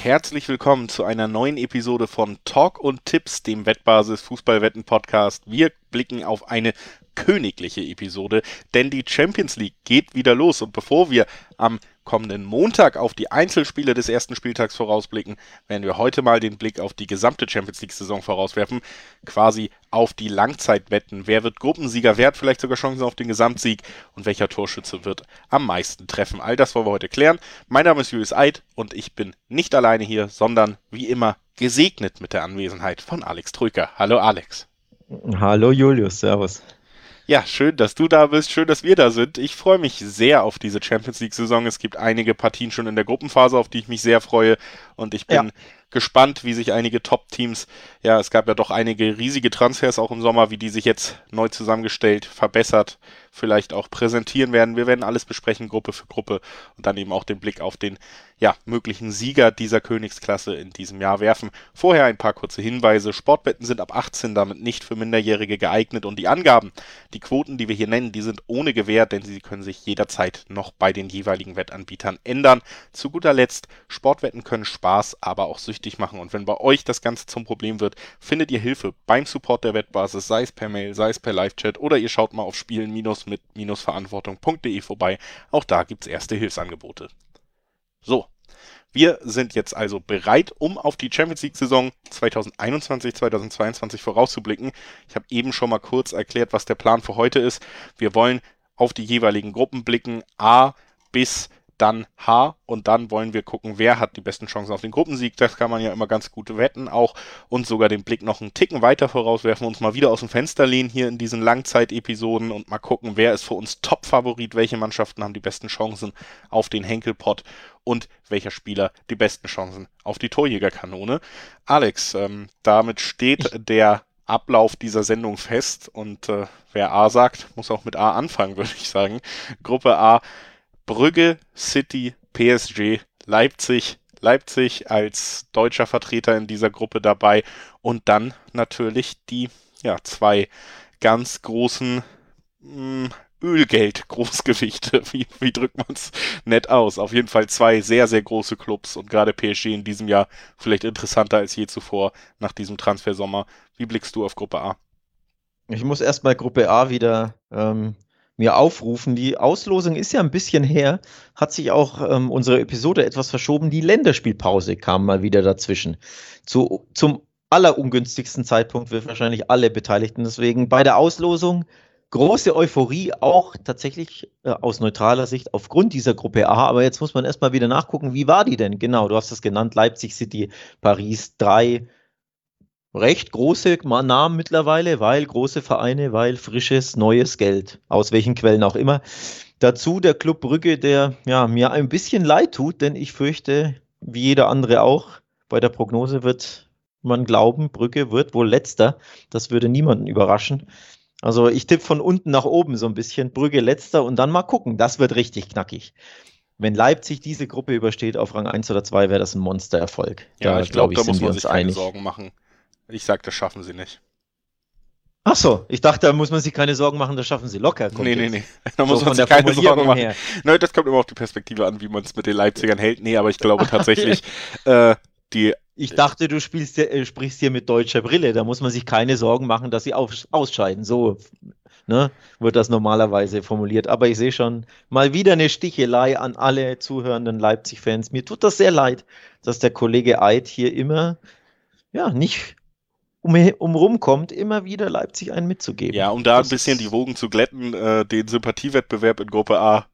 Herzlich willkommen zu einer neuen Episode von Talk und Tipps, dem Wettbasis Fußballwetten Podcast. Wir blicken auf eine königliche Episode, denn die Champions League geht wieder los. Und bevor wir am kommenden Montag auf die Einzelspiele des ersten Spieltags vorausblicken, werden wir heute mal den Blick auf die gesamte Champions League-Saison vorauswerfen, quasi auf die Langzeitwetten. Wer wird Gruppensieger, wer hat vielleicht sogar Chancen auf den Gesamtsieg und welcher Torschütze wird am meisten treffen? All das wollen wir heute klären. Mein Name ist Julius Eid und ich bin nicht alleine hier, sondern wie immer gesegnet mit der Anwesenheit von Alex Troika. Hallo Alex. Hallo Julius, servus. Ja, schön, dass du da bist, schön, dass wir da sind. Ich freue mich sehr auf diese Champions League-Saison. Es gibt einige Partien schon in der Gruppenphase, auf die ich mich sehr freue. Und ich bin gespannt, wie sich einige Top-Teams, ja, es gab ja doch einige riesige Transfers auch im Sommer, wie die sich jetzt neu zusammengestellt, verbessert, vielleicht auch präsentieren werden. Wir werden alles besprechen, Gruppe für Gruppe und dann eben auch den Blick auf den, ja, möglichen Sieger dieser Königsklasse in diesem Jahr werfen. Vorher ein paar kurze Hinweise. Sportwetten sind ab 18, damit nicht für Minderjährige geeignet und die Angaben, die Quoten, die wir hier nennen, die sind ohne Gewähr, denn sie können sich jederzeit noch bei den jeweiligen Wettanbietern ändern. Zu guter Letzt, Sportwetten können Spaß, aber auch süchtig machen und wenn bei euch das Ganze zum Problem wird, findet ihr Hilfe beim Support der Wettbasis, sei es per Mail, sei es per Live-Chat oder ihr schaut mal auf spielen-mit-verantwortung.de vorbei. Auch da gibt's erste Hilfsangebote. So, wir sind jetzt also bereit, um auf die Champions League-Saison 2021-2022 vorauszublicken. Ich habe eben schon mal kurz erklärt, was der Plan für heute ist. Wir wollen auf die jeweiligen Gruppen blicken, A bis dann H und dann wollen wir gucken, wer hat die besten Chancen auf den Gruppensieg. Das kann man ja immer ganz gut wetten auch und sogar den Blick noch einen Ticken weiter vorauswerfen, uns mal wieder aus dem Fenster lehnen hier in diesen Langzeitepisoden und mal gucken, wer ist für uns Top-Favorit, welche Mannschaften haben die besten Chancen auf den Henkelpott und welcher Spieler die besten Chancen auf die Torjägerkanone. Alex, damit steht der Ablauf dieser Sendung fest und wer A sagt, muss auch mit A anfangen, würde ich sagen. Gruppe A: Brügge, City, PSG, Leipzig. Leipzig als deutscher Vertreter in dieser Gruppe dabei und dann natürlich die zwei ganz großen Ölgeld-Großgewichte. Wie drückt man es nett aus? Auf jeden Fall zwei sehr, sehr große Clubs und gerade PSG in diesem Jahr vielleicht interessanter als je zuvor nach diesem Transfersommer. Wie blickst du auf Gruppe A? Ich muss erstmal Gruppe A wieder mir aufrufen. Die Auslosung ist ja ein bisschen her, hat sich auch unsere Episode etwas verschoben. Die Länderspielpause kam mal wieder dazwischen. Zum allerungünstigsten Zeitpunkt für wahrscheinlich alle Beteiligten. Deswegen bei der Auslosung große Euphorie, auch tatsächlich aus neutraler Sicht aufgrund dieser Gruppe A. Aber jetzt muss man erstmal wieder nachgucken, wie war die denn? Genau, du hast es genannt, Leipzig, City, Paris, drei recht große Namen mittlerweile, weil große Vereine, weil frisches, neues Geld, aus welchen Quellen auch immer. Dazu der Club Brügge, der mir ein bisschen leid tut, denn ich fürchte, wie jeder andere auch, bei der Prognose wird man glauben, Brügge wird wohl Letzter. Das würde niemanden überraschen. Also ich tippe von unten nach oben so ein bisschen, Brügge Letzter und dann mal gucken, das wird richtig knackig. Wenn Leipzig diese Gruppe übersteht auf Rang 1 oder 2, wäre das ein Monstererfolg. Ja, ich glaube, da sind muss wir man uns sich keine einig. Sorgen machen. Ich sag, das schaffen sie nicht. Ach so, ich dachte, da muss man sich keine Sorgen machen, das schaffen sie locker. Nee. Da So muss man von sich der keine Sorgen Formulierung machen. her. Nein, das kommt immer auf die Perspektive an, wie man es mit den Leipzigern hält. Nee, aber ich glaube tatsächlich, die Ich dachte, du sprichst hier mit deutscher Brille. Da muss man sich keine Sorgen machen, dass sie ausscheiden. So, ne, wird das normalerweise formuliert. Aber ich sehe schon mal wieder eine Stichelei an alle zuhörenden Leipzig-Fans. Mir tut das sehr leid, dass der Kollege Eid hier immer, nicht rumkommt, immer wieder Leipzig einen mitzugeben. Ja, um da ein Das bisschen die ist, Wogen zu glätten, den Sympathiewettbewerb in Gruppe A,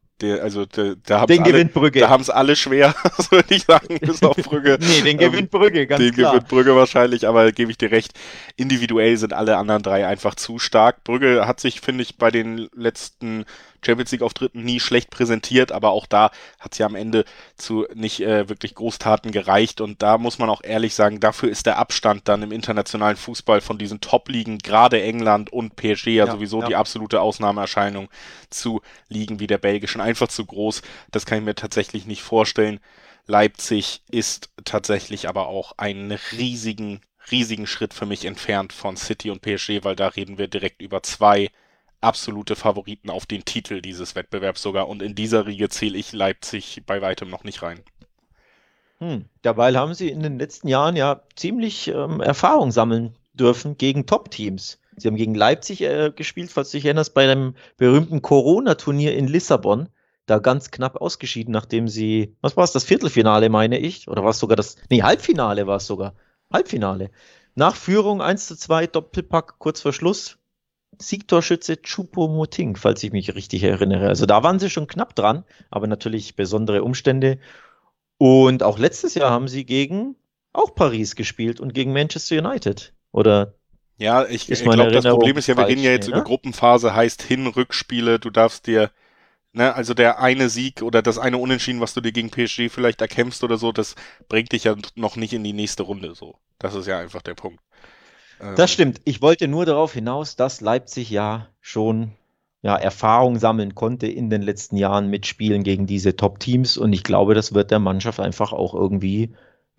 da den gewinnt Brügge. haben es alle schwer, das würde ich sagen, bis auf Brügge. Nee, den gewinnt Brügge, ganz Den klar. gewinnt Brügge wahrscheinlich, aber gebe ich dir recht, individuell sind alle anderen drei einfach zu stark. Brügge hat sich, finde ich, bei den letzten Champions League-Auftritten nie schlecht präsentiert, aber auch da hat es ja am Ende zu nicht wirklich Großtaten gereicht und da muss man auch ehrlich sagen, dafür ist der Abstand dann im internationalen Fußball von diesen Top-Ligen, gerade England und PSG sowieso die absolute Ausnahmeerscheinung zu Ligen wie der belgischen, einfach zu groß. Das kann ich mir tatsächlich nicht vorstellen. Leipzig ist tatsächlich aber auch einen riesigen Schritt für mich entfernt von City und PSG, weil da reden wir direkt über zwei absolute Favoriten auf den Titel dieses Wettbewerbs sogar und in dieser Riege zähle ich Leipzig bei weitem noch nicht rein. Dabei haben sie in den letzten Jahren ja ziemlich Erfahrung sammeln dürfen gegen Top-Teams. Sie haben gegen Leipzig gespielt, falls du dich erinnerst, bei dem berühmten Corona-Turnier in Lissabon. Da ganz knapp ausgeschieden, nachdem sie, was war es, das Viertelfinale, meine ich? Oder war es sogar Halbfinale war es sogar. Halbfinale. Nach Führung 1:2, Doppelpack, kurz vor Schluss. Siegtorschütze Choupo-Moting, falls ich mich richtig erinnere. Also da waren sie schon knapp dran, aber natürlich besondere Umstände. Und auch letztes Jahr haben sie gegen auch Paris gespielt und gegen Manchester United. Oder Ja, ich ist meine glaube, das Problem Erinnerung ist ja, wir reden falsch? ja Nee, jetzt über ne? Gruppenphase, heißt Hin-Rückspiele, du darfst dir, ne, also der eine Sieg oder das eine Unentschieden, was du dir gegen PSG vielleicht erkämpfst oder so, das bringt dich ja noch nicht in die nächste Runde so. Das ist ja einfach der Punkt. Das Ähm, stimmt. Ich wollte nur darauf hinaus, dass Leipzig ja schon Erfahrung sammeln konnte in den letzten Jahren mit Spielen gegen diese Top-Teams. Und ich glaube, das wird der Mannschaft einfach auch irgendwie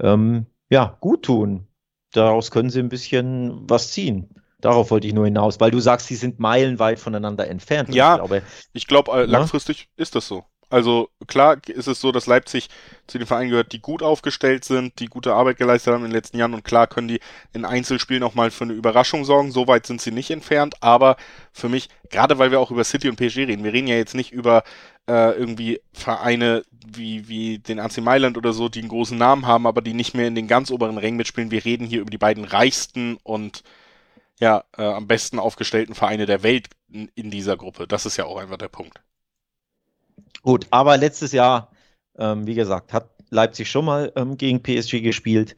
gut tun. Daraus können sie ein bisschen was ziehen. Darauf wollte ich nur hinaus, weil du sagst, sie sind meilenweit voneinander entfernt. Und Ja, ich glaube, ne? langfristig ist das so. Also klar ist es so, dass Leipzig zu den Vereinen gehört, die gut aufgestellt sind, die gute Arbeit geleistet haben in den letzten Jahren und klar können die in Einzelspielen auch mal für eine Überraschung sorgen. So weit sind sie nicht entfernt, aber für mich, gerade weil wir auch über City und PSG reden, wir reden ja jetzt nicht über irgendwie Vereine wie den AC Mailand oder so, die einen großen Namen haben, aber die nicht mehr in den ganz oberen Rängen mitspielen. Wir reden hier über die beiden reichsten und ja, am besten aufgestellten Vereine der Welt in dieser Gruppe. Das ist ja auch einfach der Punkt. Gut, aber letztes Jahr, wie gesagt, hat Leipzig schon mal gegen PSG gespielt.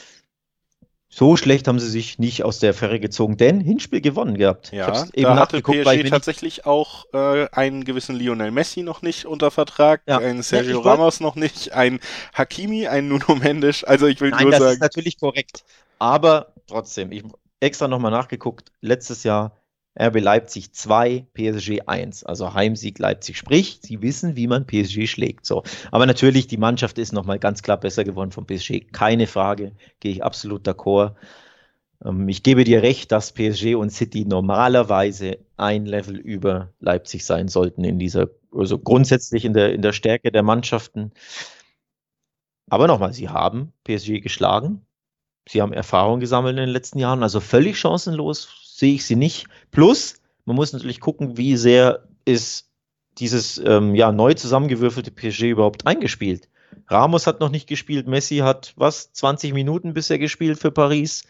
So schlecht haben sie sich nicht aus der Affäre gezogen, denn Hinspiel gewonnen gehabt. Ich habe Ja, es eben da hatte nachgeguckt, weil ich PSG mir nicht. tatsächlich auch einen gewissen Lionel Messi noch nicht unter Vertrag, Ja, einen ne, Sergio ich wollte. Ramos noch nicht, einen Hakimi, einen Nuno Mendes. Also ich will Nein, nur das ist sagen, natürlich korrekt. Aber trotzdem, ich extra nochmal nachgeguckt. Letztes Jahr RB Leipzig 2, PSG 1. Also Heimsieg Leipzig. Sprich, sie wissen, wie man PSG schlägt. So. Aber natürlich, die Mannschaft ist nochmal ganz klar besser geworden von PSG. Keine Frage. Gehe ich absolut d'accord. Ich gebe dir recht, dass PSG und City normalerweise ein Level über Leipzig sein sollten also grundsätzlich in der Stärke der Mannschaften. Aber nochmal, sie haben PSG geschlagen. Sie haben Erfahrung gesammelt in den letzten Jahren, also völlig chancenlos sehe ich sie nicht. Plus, man muss natürlich gucken, wie sehr ist dieses neu zusammengewürfelte PSG überhaupt eingespielt. Ramos hat noch nicht gespielt, Messi hat 20 Minuten bisher gespielt für Paris.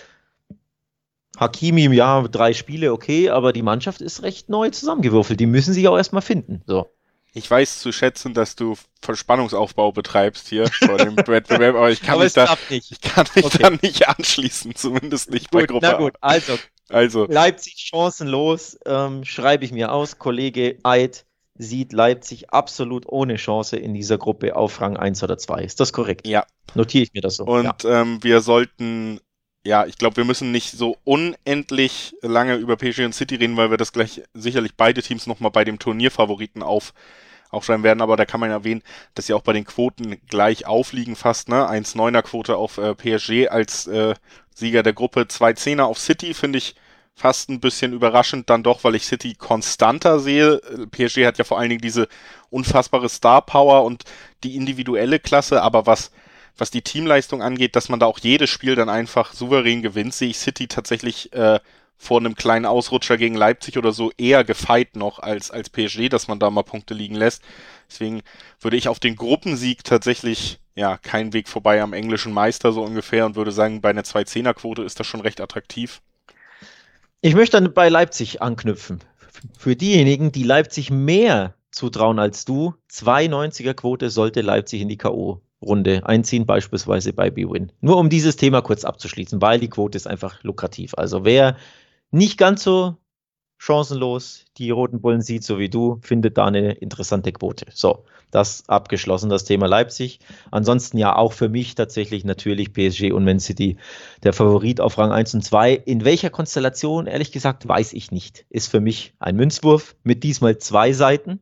Hakimi, ja, 3 Spiele, okay, aber die Mannschaft ist recht neu zusammengewürfelt. Die müssen sich auch erstmal finden. So. ich weiß zu schätzen, dass du Verspannungsaufbau betreibst hier vor dem Wettbewerb, aber Aber es klappt nicht. ich kann mich Okay, da nicht anschließen, zumindest nicht bei gut, na Gruppe A. gut. Also, Also, Leipzig chancenlos, schreibe ich mir aus. Kollege Eid sieht Leipzig absolut ohne Chance in dieser Gruppe auf Rang 1 oder 2. Ist das korrekt? ja, Notiere ich mir das so? Ja. und wir sollten, ja, ich glaube, wir müssen nicht so unendlich lange über PSG und City reden, weil wir das gleich sicherlich beide Teams nochmal bei dem Turnierfavoriten aufschreiben werden, aber da kann man erwähnen, dass sie auch bei den Quoten gleich aufliegen fast, ne? 1,9er Quote auf PSG als Sieger der Gruppe, 2,10er auf City, finde ich fast ein bisschen überraschend dann doch, weil ich City konstanter sehe. PSG hat ja vor allen Dingen diese unfassbare Star Power und die individuelle Klasse, aber was die Teamleistung angeht, dass man da auch jedes Spiel dann einfach souverän gewinnt, sehe ich City tatsächlich vor einem kleinen Ausrutscher gegen Leipzig oder so eher gefeit noch als PSG, dass man da mal Punkte liegen lässt. Deswegen würde ich auf den Gruppensieg tatsächlich, ja, keinen Weg vorbei am englischen Meister so ungefähr und würde sagen, bei einer 2-10er-Quote ist das schon recht attraktiv. Ich möchte dann bei Leipzig anknüpfen. Für diejenigen, die Leipzig mehr zutrauen als du, 2,90er Quote sollte Leipzig in die K.O.-Runde einziehen, beispielsweise bei BWin. Nur um dieses Thema kurz abzuschließen, weil die Quote ist einfach lukrativ. Also wer nicht ganz so chancenlos die Roten Bullen sieht, so wie du, findet da eine interessante Quote. So, das abgeschlossen, das Thema Leipzig. Ansonsten ja auch für mich tatsächlich natürlich PSG und Man City der Favorit auf Rang 1 und 2. In welcher Konstellation, ehrlich gesagt, weiß ich nicht. Ist für mich ein Münzwurf mit diesmal 2 Seiten.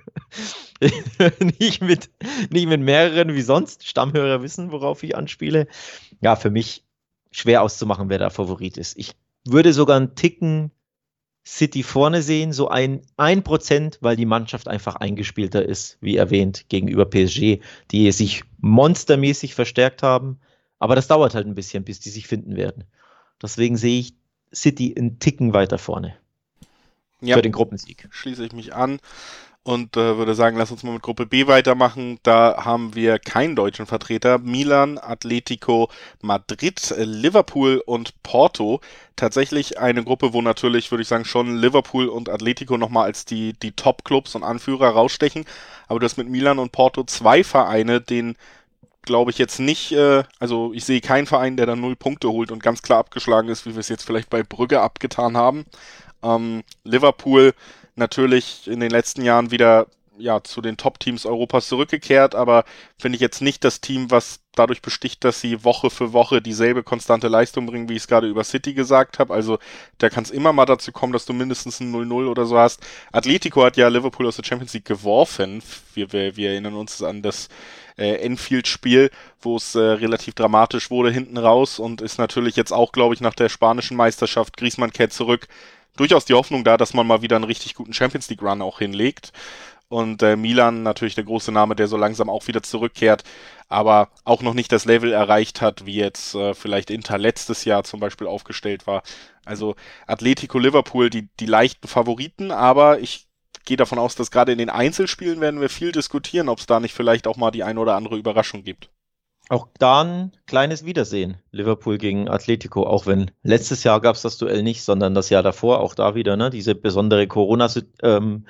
nicht, nicht mit mehreren wie sonst. Stammhörer wissen, worauf ich anspiele. Ja, für mich schwer auszumachen, wer da Favorit ist. Ich würde sogar einen Ticken City vorne sehen, so 1%, weil die Mannschaft einfach eingespielter ist, wie erwähnt, gegenüber PSG, die sich monstermäßig verstärkt haben. Aber das dauert halt ein bisschen, bis die sich finden werden. Deswegen sehe ich City einen Ticken weiter vorne Ja, für den Gruppensieg. schließe ich mich an. Und würde sagen, lass uns mal mit Gruppe B weitermachen. Da haben wir keinen deutschen Vertreter. Milan, Atletico Madrid, Liverpool und Porto. Tatsächlich eine Gruppe, wo natürlich, würde ich sagen, schon Liverpool und Atletico nochmal als die Top-Clubs und Anführer rausstechen. Aber du hast mit Milan und Porto zwei Vereine, denen glaube ich jetzt nicht, also ich sehe keinen Verein, der da 0 Punkte holt und ganz klar abgeschlagen ist, wie wir es jetzt vielleicht bei Brügge abgetan haben. Liverpool natürlich in den letzten Jahren wieder ja zu den Top-Teams Europas zurückgekehrt, aber finde ich jetzt nicht das Team, was dadurch besticht, dass sie Woche für Woche dieselbe konstante Leistung bringen, wie ich es gerade über City gesagt habe. Also da kann es immer mal dazu kommen, dass du mindestens ein 0-0 oder so hast. Atletico hat ja Liverpool aus der Champions League geworfen. Wir erinnern uns an das Enfield-Spiel, wo es relativ dramatisch wurde hinten raus und ist natürlich jetzt auch, glaube ich, nach der spanischen Meisterschaft, Griezmann kehrt zurück, durchaus die Hoffnung da, dass man mal wieder einen richtig guten Champions League Run auch hinlegt. Und Milan natürlich der große Name, der so langsam auch wieder zurückkehrt, aber auch noch nicht das Level erreicht hat, wie jetzt vielleicht Inter letztes Jahr zum Beispiel aufgestellt war. Also Atletico, Liverpool, die leichten Favoriten, aber ich gehe davon aus, dass gerade in den Einzelspielen werden wir viel diskutieren, ob es da nicht vielleicht auch mal die ein oder andere Überraschung gibt. Auch da ein kleines Wiedersehen. Liverpool gegen Atletico, auch wenn letztes Jahr gab es das Duell nicht, sondern das Jahr davor, auch da wieder, ne, diese besondere Corona-Saison.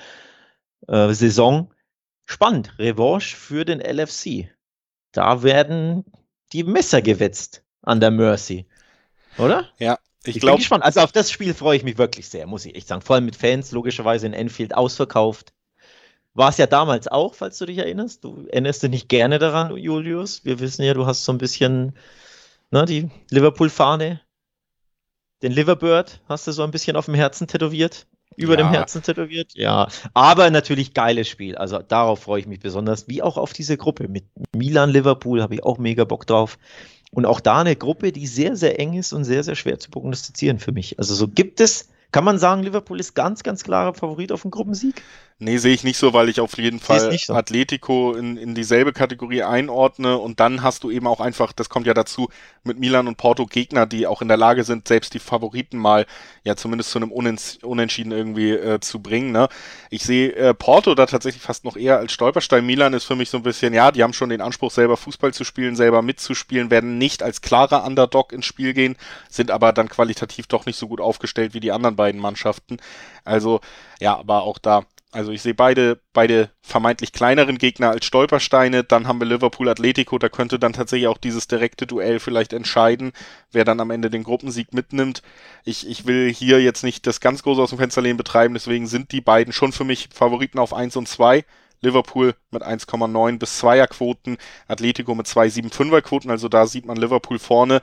Spannend, Revanche für den LFC. Da werden die Messer gewetzt an der Mercy, oder? Ja, ich bin glaube, gespannt. Also auf das Spiel freue ich mich wirklich sehr, muss ich echt sagen. Vor allem mit Fans, logischerweise in Enfield ausverkauft. War es ja damals auch, falls du dich erinnerst. Du erinnerst dich nicht gerne daran, Julius. Wir wissen ja, du hast so ein bisschen, ne, die Liverpool-Fahne, den Liverbird hast du so ein bisschen auf dem Herzen tätowiert. Über dem ja, Herzen tätowiert. Ja, aber natürlich geiles Spiel. Also darauf freue ich mich besonders, wie auch auf diese Gruppe. Mit Milan, Liverpool habe ich auch mega Bock drauf. Und auch da eine Gruppe, die sehr, sehr eng ist und sehr, sehr schwer zu prognostizieren für mich. Also so gibt es, kann man sagen, Liverpool ist ganz, ganz klarer Favorit auf den Gruppensieg? nee, sehe ich nicht so, weil ich auf jeden Siehst Fall nicht so. Atletico in dieselbe Kategorie einordne und dann hast du eben auch einfach, das kommt ja dazu, mit Milan und Porto Gegner, die auch in der Lage sind, selbst die Favoriten mal ja zumindest zu einem Unentschieden irgendwie zu bringen. Ne? Ich sehe Porto da tatsächlich fast noch eher als Stolperstein. Milan ist für mich so ein bisschen, ja, die haben schon den Anspruch, selber Fußball zu spielen, selber mitzuspielen, werden nicht als klarer Underdog ins Spiel gehen, sind aber dann qualitativ doch nicht so gut aufgestellt wie die anderen beiden Mannschaften. Also ja, aber auch da. Also ich sehe beide vermeintlich kleineren Gegner als Stolpersteine. Dann haben wir Liverpool Atletico, da könnte dann tatsächlich auch dieses direkte Duell vielleicht entscheiden, wer dann am Ende den Gruppensieg mitnimmt. Ich will hier jetzt nicht das ganz große aus dem Fensterlehnen betreiben, deswegen sind die beiden schon für mich Favoriten auf 1 und 2. Liverpool mit 1,9 bis 2er Quoten, Atletico mit 2,75er Quoten, also da sieht man Liverpool vorne.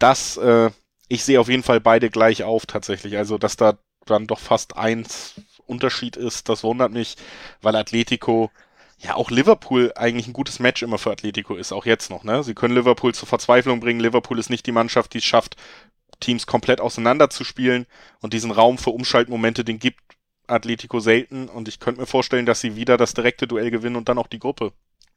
Ich sehe auf jeden Fall beide gleich auf tatsächlich, also dass da dann doch fast 1 Unterschied ist, das wundert mich, weil Atletico, ja auch Liverpool eigentlich ein gutes Match immer für Atletico ist, auch jetzt noch, ne? Sie können Liverpool zur Verzweiflung bringen. Liverpool ist nicht die Mannschaft, die es schafft, Teams komplett auseinanderzuspielen und diesen Raum für Umschaltmomente, den gibt Atletico selten und ich könnte mir vorstellen, dass sie wieder das direkte Duell gewinnen und dann auch die Gruppe.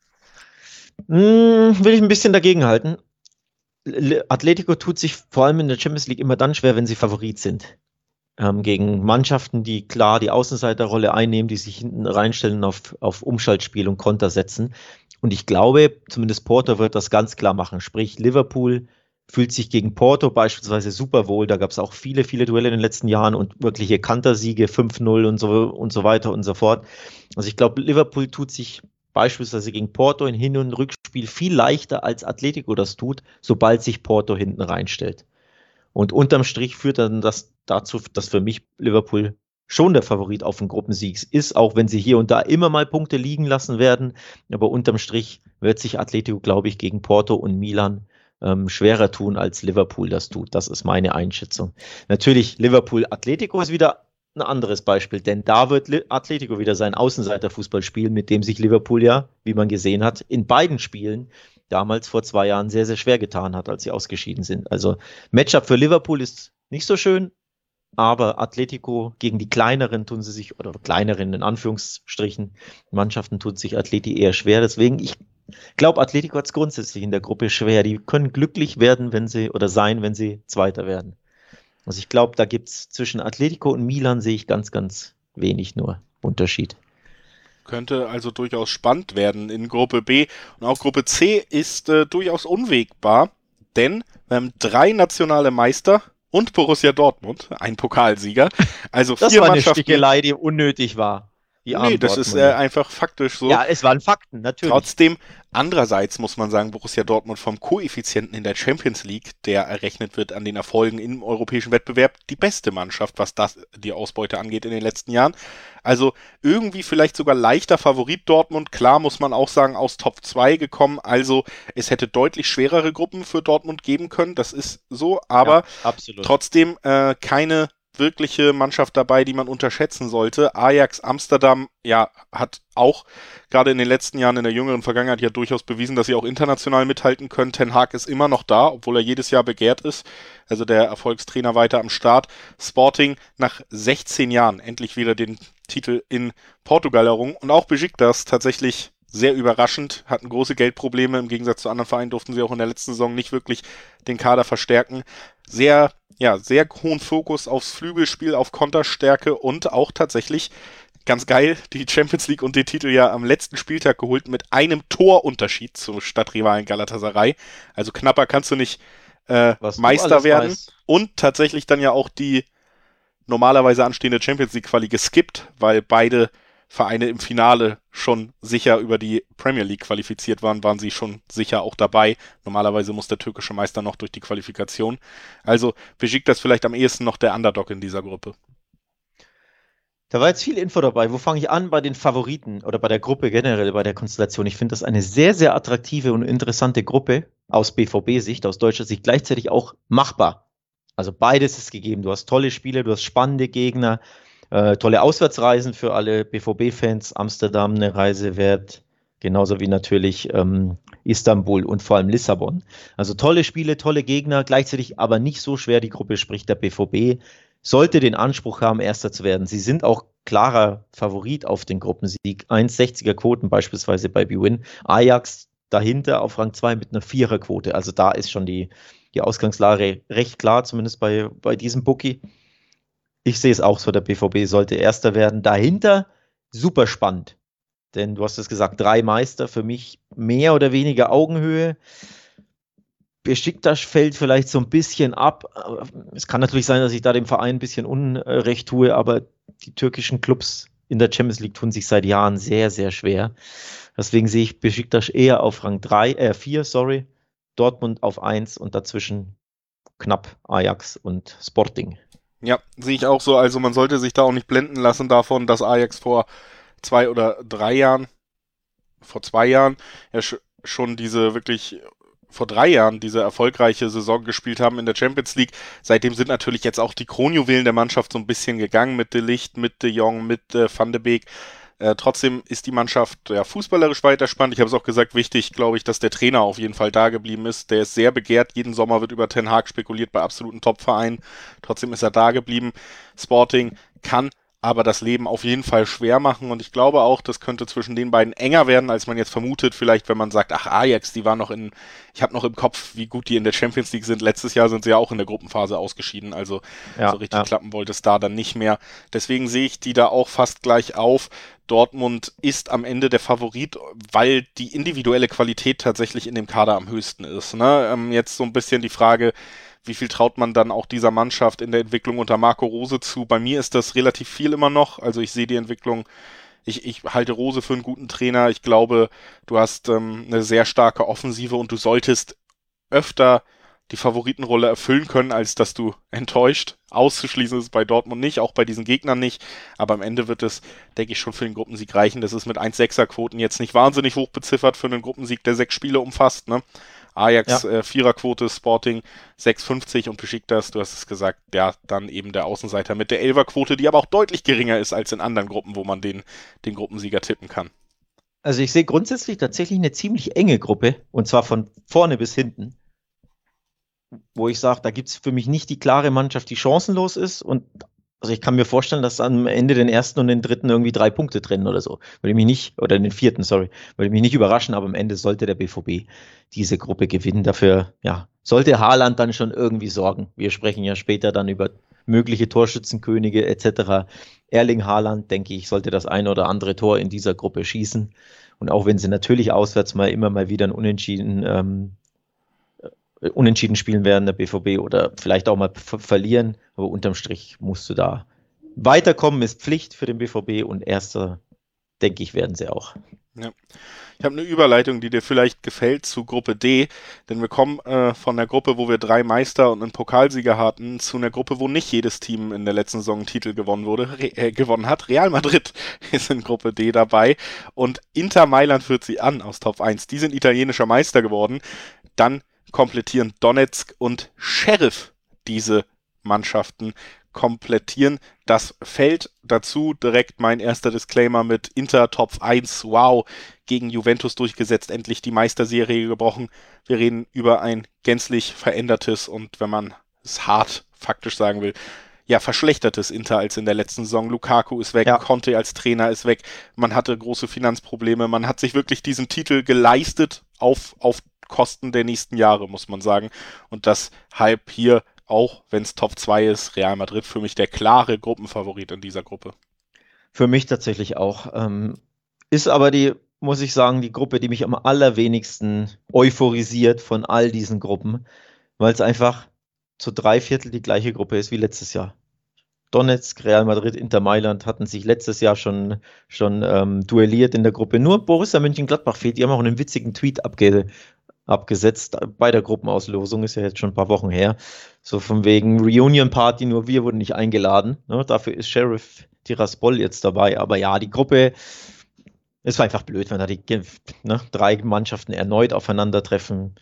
Will ich ein bisschen dagegen halten. Atletico tut sich vor allem in der Champions League immer dann schwer, wenn sie Favorit sind. Gegen Mannschaften, die klar die Außenseiterrolle einnehmen, die sich hinten reinstellen auf Umschaltspiel und Konter setzen. Und ich glaube, zumindest Porto wird das ganz klar machen. Sprich, Liverpool fühlt sich gegen Porto beispielsweise super wohl. Da gab es auch viele, viele Duelle in den letzten Jahren und wirkliche Kantersiege, 5-0 und so weiter und so fort. Also ich glaube, Liverpool tut sich beispielsweise gegen Porto in Hin- und Rückspiel viel leichter als Atletico das tut, sobald sich Porto hinten reinstellt. Und unterm Strich führt dann das dazu, dass für mich Liverpool schon der Favorit auf den Gruppensieg ist, auch wenn sie hier und da immer mal Punkte liegen lassen werden. Aber unterm Strich wird sich Atletico, glaube ich, gegen Porto und Milan schwerer tun, als Liverpool das tut. Das ist meine Einschätzung. Natürlich, Liverpool-Atletico ist wieder ein anderes Beispiel, denn da wird Atletico wieder seinen Außenseiterfußball spielen, mit dem sich Liverpool ja, wie man gesehen hat, in beiden Spielen damals vor 2 Jahren sehr, sehr schwer getan hat, als sie ausgeschieden sind. Also Matchup für Liverpool ist nicht so schön, aber Atletico gegen die kleineren tun sie sich, oder kleineren in Anführungsstrichen, Mannschaften tut sich Atleti eher schwer. Deswegen, ich glaube, Atletico hat es grundsätzlich in der Gruppe schwer. Die können glücklich werden, wenn sie, oder sein, wenn sie Zweiter werden. Also ich glaube, da gibt es zwischen Atletico und Milan sehe ich ganz, ganz wenig nur Unterschied. Könnte also durchaus spannend werden in Gruppe B. Und auch Gruppe C ist durchaus unwägbar, denn wir haben 3 nationale Meister und Borussia Dortmund, ein Pokalsieger. Also Das 4 war eine Mannschaften. Stichelei, die unnötig war. Die Nee, armen das ist Dortmunder. einfach faktisch so. Ja, es waren Fakten, natürlich. Trotzdem, andererseits muss man sagen, Borussia Dortmund vom Koeffizienten in der Champions League, der errechnet wird an den Erfolgen im europäischen Wettbewerb, die beste Mannschaft, was das die Ausbeute angeht in den letzten Jahren. Also irgendwie vielleicht sogar leichter Favorit Dortmund. Klar muss man auch sagen, aus Top 2 gekommen. Also es hätte deutlich schwerere Gruppen für Dortmund geben können. Das ist so, aber Ja, absolut. trotzdem keine wirkliche Mannschaft dabei, die man unterschätzen sollte. Ajax Amsterdam, ja, hat auch gerade in den letzten Jahren in der jüngeren Vergangenheit ja durchaus bewiesen, dass sie auch international mithalten können. Ten Hag ist immer noch da, obwohl er jedes Jahr begehrt ist. Also der Erfolgstrainer weiter am Start. Sporting nach 16 Jahren endlich wieder den Titel in Portugal errungen. Und auch Besiktas tatsächlich sehr überraschend, hatten große Geldprobleme. Im Gegensatz zu anderen Vereinen durften sie auch in der letzten Saison nicht wirklich den Kader verstärken. Sehr hohen Fokus aufs Flügelspiel, auf Konterstärke und auch tatsächlich ganz geil, die Champions League und den Titel ja am letzten Spieltag geholt mit einem Torunterschied zum Stadtrivalen Galatasaray. Also knapper kannst du nicht Was du Meister alles werden weißt. und tatsächlich dann ja auch die normalerweise anstehende Champions League Quali geskippt, weil beide Vereine im Finale schon sicher über die Premier League qualifiziert waren sie schon sicher auch dabei. Normalerweise muss der türkische Meister noch durch die Qualifikation. Also Besiktas vielleicht am ehesten noch der Underdog in dieser Gruppe. Da war jetzt viel Info dabei. Wo fange ich an? Bei den Favoriten oder bei der Gruppe generell, bei der Konstellation. Ich finde das eine sehr, sehr attraktive und interessante Gruppe aus BVB-Sicht, aus deutscher Sicht, gleichzeitig auch machbar. Also beides ist gegeben. Du hast tolle Spiele, du hast spannende Gegner, tolle Auswärtsreisen für alle BVB-Fans. Amsterdam eine Reise wert, genauso wie natürlich Istanbul und vor allem Lissabon. Also tolle Spiele, tolle Gegner, gleichzeitig aber nicht so schwer die Gruppe, sprich der BVB sollte den Anspruch haben, Erster zu werden. Sie sind auch klarer Favorit auf den Gruppensieg. 1,60er Quoten beispielsweise bei BWin. Ajax dahinter auf Rang 2 mit einer 4er Quote. Also da ist schon die Ausgangslage recht klar, zumindest bei diesem Bookie. Ich sehe es auch so, der BVB sollte Erster werden. Dahinter super spannend. Denn du hast es gesagt, 3 Meister, für mich mehr oder weniger Augenhöhe. Besiktas fällt vielleicht so ein bisschen ab. Es kann natürlich sein, dass ich da dem Verein ein bisschen Unrecht tue, aber die türkischen Clubs in der Champions League tun sich seit Jahren sehr, sehr schwer. Deswegen sehe ich Besiktas eher auf Rang 4, sorry. Dortmund auf 1 und dazwischen knapp Ajax und Sporting. Ja, sehe ich auch so. Also man sollte sich da auch nicht blenden lassen davon, dass Ajax vor 2 Jahren ja schon diese wirklich vor 3 Jahren diese erfolgreiche Saison gespielt haben in der Champions League. Seitdem sind natürlich jetzt auch die Kronjuwelen der Mannschaft so ein bisschen gegangen mit De Ligt, mit De Jong, mit Van de Beek. Trotzdem ist die Mannschaft ja fußballerisch weiter spannend. Ich habe es auch gesagt, wichtig, glaube ich, dass der Trainer auf jeden Fall da geblieben ist. Der ist sehr begehrt. Jeden Sommer wird über Ten Hag spekuliert bei absoluten Top-Vereinen. Trotzdem ist er da geblieben. Sporting kann aber das Leben auf jeden Fall schwer machen und ich glaube auch, das könnte zwischen den beiden enger werden, als man jetzt vermutet, vielleicht wenn man sagt, ach Ajax, die war noch ich habe noch im Kopf, wie gut die in der Champions League sind. Letztes Jahr sind sie ja auch in der Gruppenphase ausgeschieden, also so richtig klappen wollte es da dann nicht mehr. Deswegen sehe ich die da auch fast gleich auf. Dortmund ist am Ende der Favorit, weil die individuelle Qualität tatsächlich in dem Kader am höchsten ist. Ne? Jetzt so ein bisschen die Frage, wie viel traut man dann auch dieser Mannschaft in der Entwicklung unter Marco Rose zu? Bei mir ist das relativ viel immer noch. Also ich sehe die Entwicklung, ich halte Rose für einen guten Trainer. Ich glaube, du hast eine sehr starke Offensive und du solltest öfter die Favoritenrolle erfüllen können, als dass du enttäuscht. Auszuschließen ist es bei Dortmund nicht, auch bei diesen Gegnern nicht. Aber am Ende wird es, denke ich, schon für den Gruppensieg reichen. Das ist mit 1,6er Quoten jetzt nicht wahnsinnig hoch beziffert für einen Gruppensieg, der 6 Spiele umfasst, ne? Ajax 4er-Quote, Sporting 6,50 und Besiktas, du hast es gesagt, ja, dann eben der Außenseiter mit der 11er-Quote, die aber auch deutlich geringer ist als in anderen Gruppen, wo man den Gruppensieger tippen kann. Also ich sehe grundsätzlich tatsächlich eine ziemlich enge Gruppe und zwar von vorne bis hinten. wo ich sage, da gibt es für mich nicht die klare Mannschaft, die chancenlos ist. Und also ich kann mir vorstellen, dass am Ende den ersten und den dritten irgendwie 3 Punkte trennen oder so. Würde mich nicht, oder den vierten, sorry, würde mich nicht überraschen, aber am Ende sollte der BVB diese Gruppe gewinnen. Dafür, ja, sollte Haaland dann schon irgendwie sorgen. Wir sprechen ja später dann über mögliche Torschützenkönige etc. Erling Haaland, denke ich, sollte das ein oder andere Tor in dieser Gruppe schießen. Und auch wenn sie natürlich auswärts immer mal wieder ein Unentschieden spielen werden, der BVB, oder vielleicht auch mal verlieren, aber unterm Strich musst du da weiterkommen, ist Pflicht für den BVB und Erster, denke ich, werden sie auch. Ja. Ich habe eine Überleitung, die dir vielleicht gefällt, zu Gruppe D, denn wir kommen von der Gruppe, wo wir 3 Meister und einen Pokalsieger hatten, zu einer Gruppe, wo nicht jedes Team in der letzten Saison einen Titel gewonnen hat. Real Madrid ist in Gruppe D dabei und Inter Mailand führt sie an aus Top 1. Die sind italienischer Meister geworden. Dann komplettieren Donetsk und Sheriff diese Mannschaften komplettieren das Feld. Dazu direkt mein erster Disclaimer mit Inter Top 1. Wow, gegen Juventus durchgesetzt, endlich die Meisterserie gebrochen. Wir reden über ein gänzlich verändertes und, wenn man es hart faktisch sagen will, ja, verschlechtertes Inter als in der letzten Saison. Lukaku ist weg, ja. Conte als Trainer ist weg, man hatte große Finanzprobleme, man hat sich wirklich diesen Titel geleistet auf Kosten der nächsten Jahre, muss man sagen. Und deshalb hier, auch wenn es Top 2 ist, Real Madrid für mich der klare Gruppenfavorit in dieser Gruppe. Für mich tatsächlich auch. Ist aber muss ich sagen, die Gruppe, die mich am allerwenigsten euphorisiert von all diesen Gruppen, weil es einfach zu 3/4 die gleiche Gruppe ist wie letztes Jahr. Donetsk, Real Madrid, Inter Mailand hatten sich letztes Jahr schon duelliert in der Gruppe. Nur Borussia Mönchengladbach fehlt. Die haben auch einen witzigen Tweet abgesetzt bei der Gruppenauslosung, ist ja jetzt schon ein paar Wochen her. So von wegen Reunion Party, nur wir wurden nicht eingeladen. Ne? Dafür ist Sheriff Tiraspol jetzt dabei. Aber ja, die Gruppe ist einfach blöd, wenn da die 3 Mannschaften erneut aufeinandertreffen.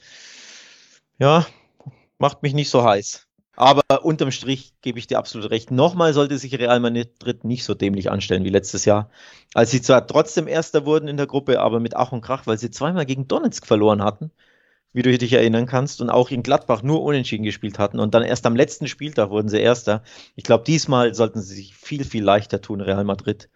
Ja, macht mich nicht so heiß. Aber unterm Strich gebe ich dir absolut recht. Nochmal sollte sich Real Madrid nicht so dämlich anstellen wie letztes Jahr. Als sie zwar trotzdem Erster wurden in der Gruppe, aber mit Ach und Krach, weil sie zweimal gegen Donetsk verloren hatten, wie du dich erinnern kannst, und auch in Gladbach nur unentschieden gespielt hatten. Und dann erst am letzten Spieltag wurden sie Erster. Ich glaube, diesmal sollten sie sich viel, viel leichter tun, Real Madrid.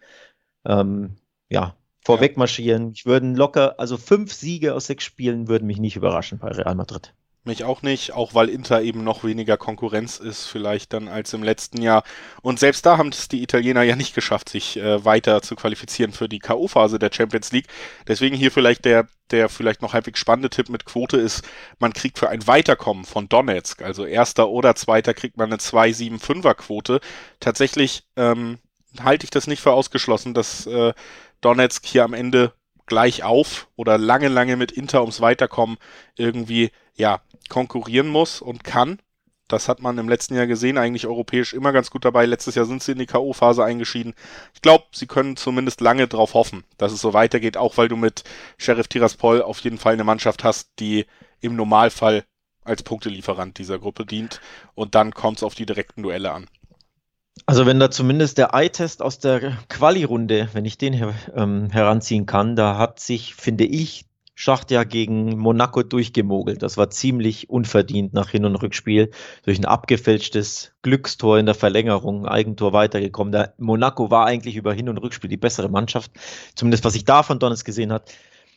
Vorweg marschieren. Ich würde locker, also 5 Siege aus 6 Spielen würden mich nicht überraschen bei Real Madrid. Mich auch nicht, auch weil Inter eben noch weniger Konkurrenz ist vielleicht dann als im letzten Jahr. Und selbst da haben es die Italiener ja nicht geschafft, sich weiter zu qualifizieren für die K.O.-Phase der Champions League. Deswegen hier vielleicht der vielleicht noch halbwegs spannende Tipp mit Quote ist, man kriegt für ein Weiterkommen von Donetsk, also Erster oder Zweiter, kriegt man eine 2,75er-Quote. Tatsächlich halte ich das nicht für ausgeschlossen, dass Donetsk hier am Ende gleich auf oder lange, lange mit Inter ums Weiterkommen irgendwie, konkurrieren muss und kann. Das hat man im letzten Jahr gesehen, eigentlich europäisch immer ganz gut dabei. Letztes Jahr sind sie in die K.O.-Phase eingeschieden. Ich glaube, sie können zumindest lange darauf hoffen, dass es so weitergeht, auch weil du mit Sheriff Tiraspol auf jeden Fall eine Mannschaft hast, die im Normalfall als Punktelieferant dieser Gruppe dient. Und dann kommt es auf die direkten Duelle an. Also wenn da zumindest der Eye-Test aus der Quali-Runde, wenn ich den heranziehen kann, da hat sich, finde ich, Schacht ja gegen Monaco durchgemogelt. Das war ziemlich unverdient nach Hin- und Rückspiel. Durch ein abgefälschtes Glückstor in der Verlängerung, Eigentor weitergekommen. Monaco war eigentlich über Hin- und Rückspiel die bessere Mannschaft. Zumindest was ich da von Donetsk gesehen habe,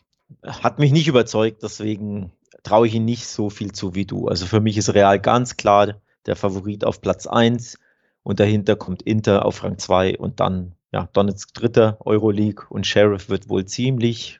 hat mich nicht überzeugt. Deswegen traue ich ihnen nicht so viel zu wie du. Also für mich ist Real ganz klar der Favorit auf Platz 1. Und dahinter kommt Inter auf Rang 2 und dann Donetsk Dritter, Euroleague, und Sheriff wird wohl ziemlich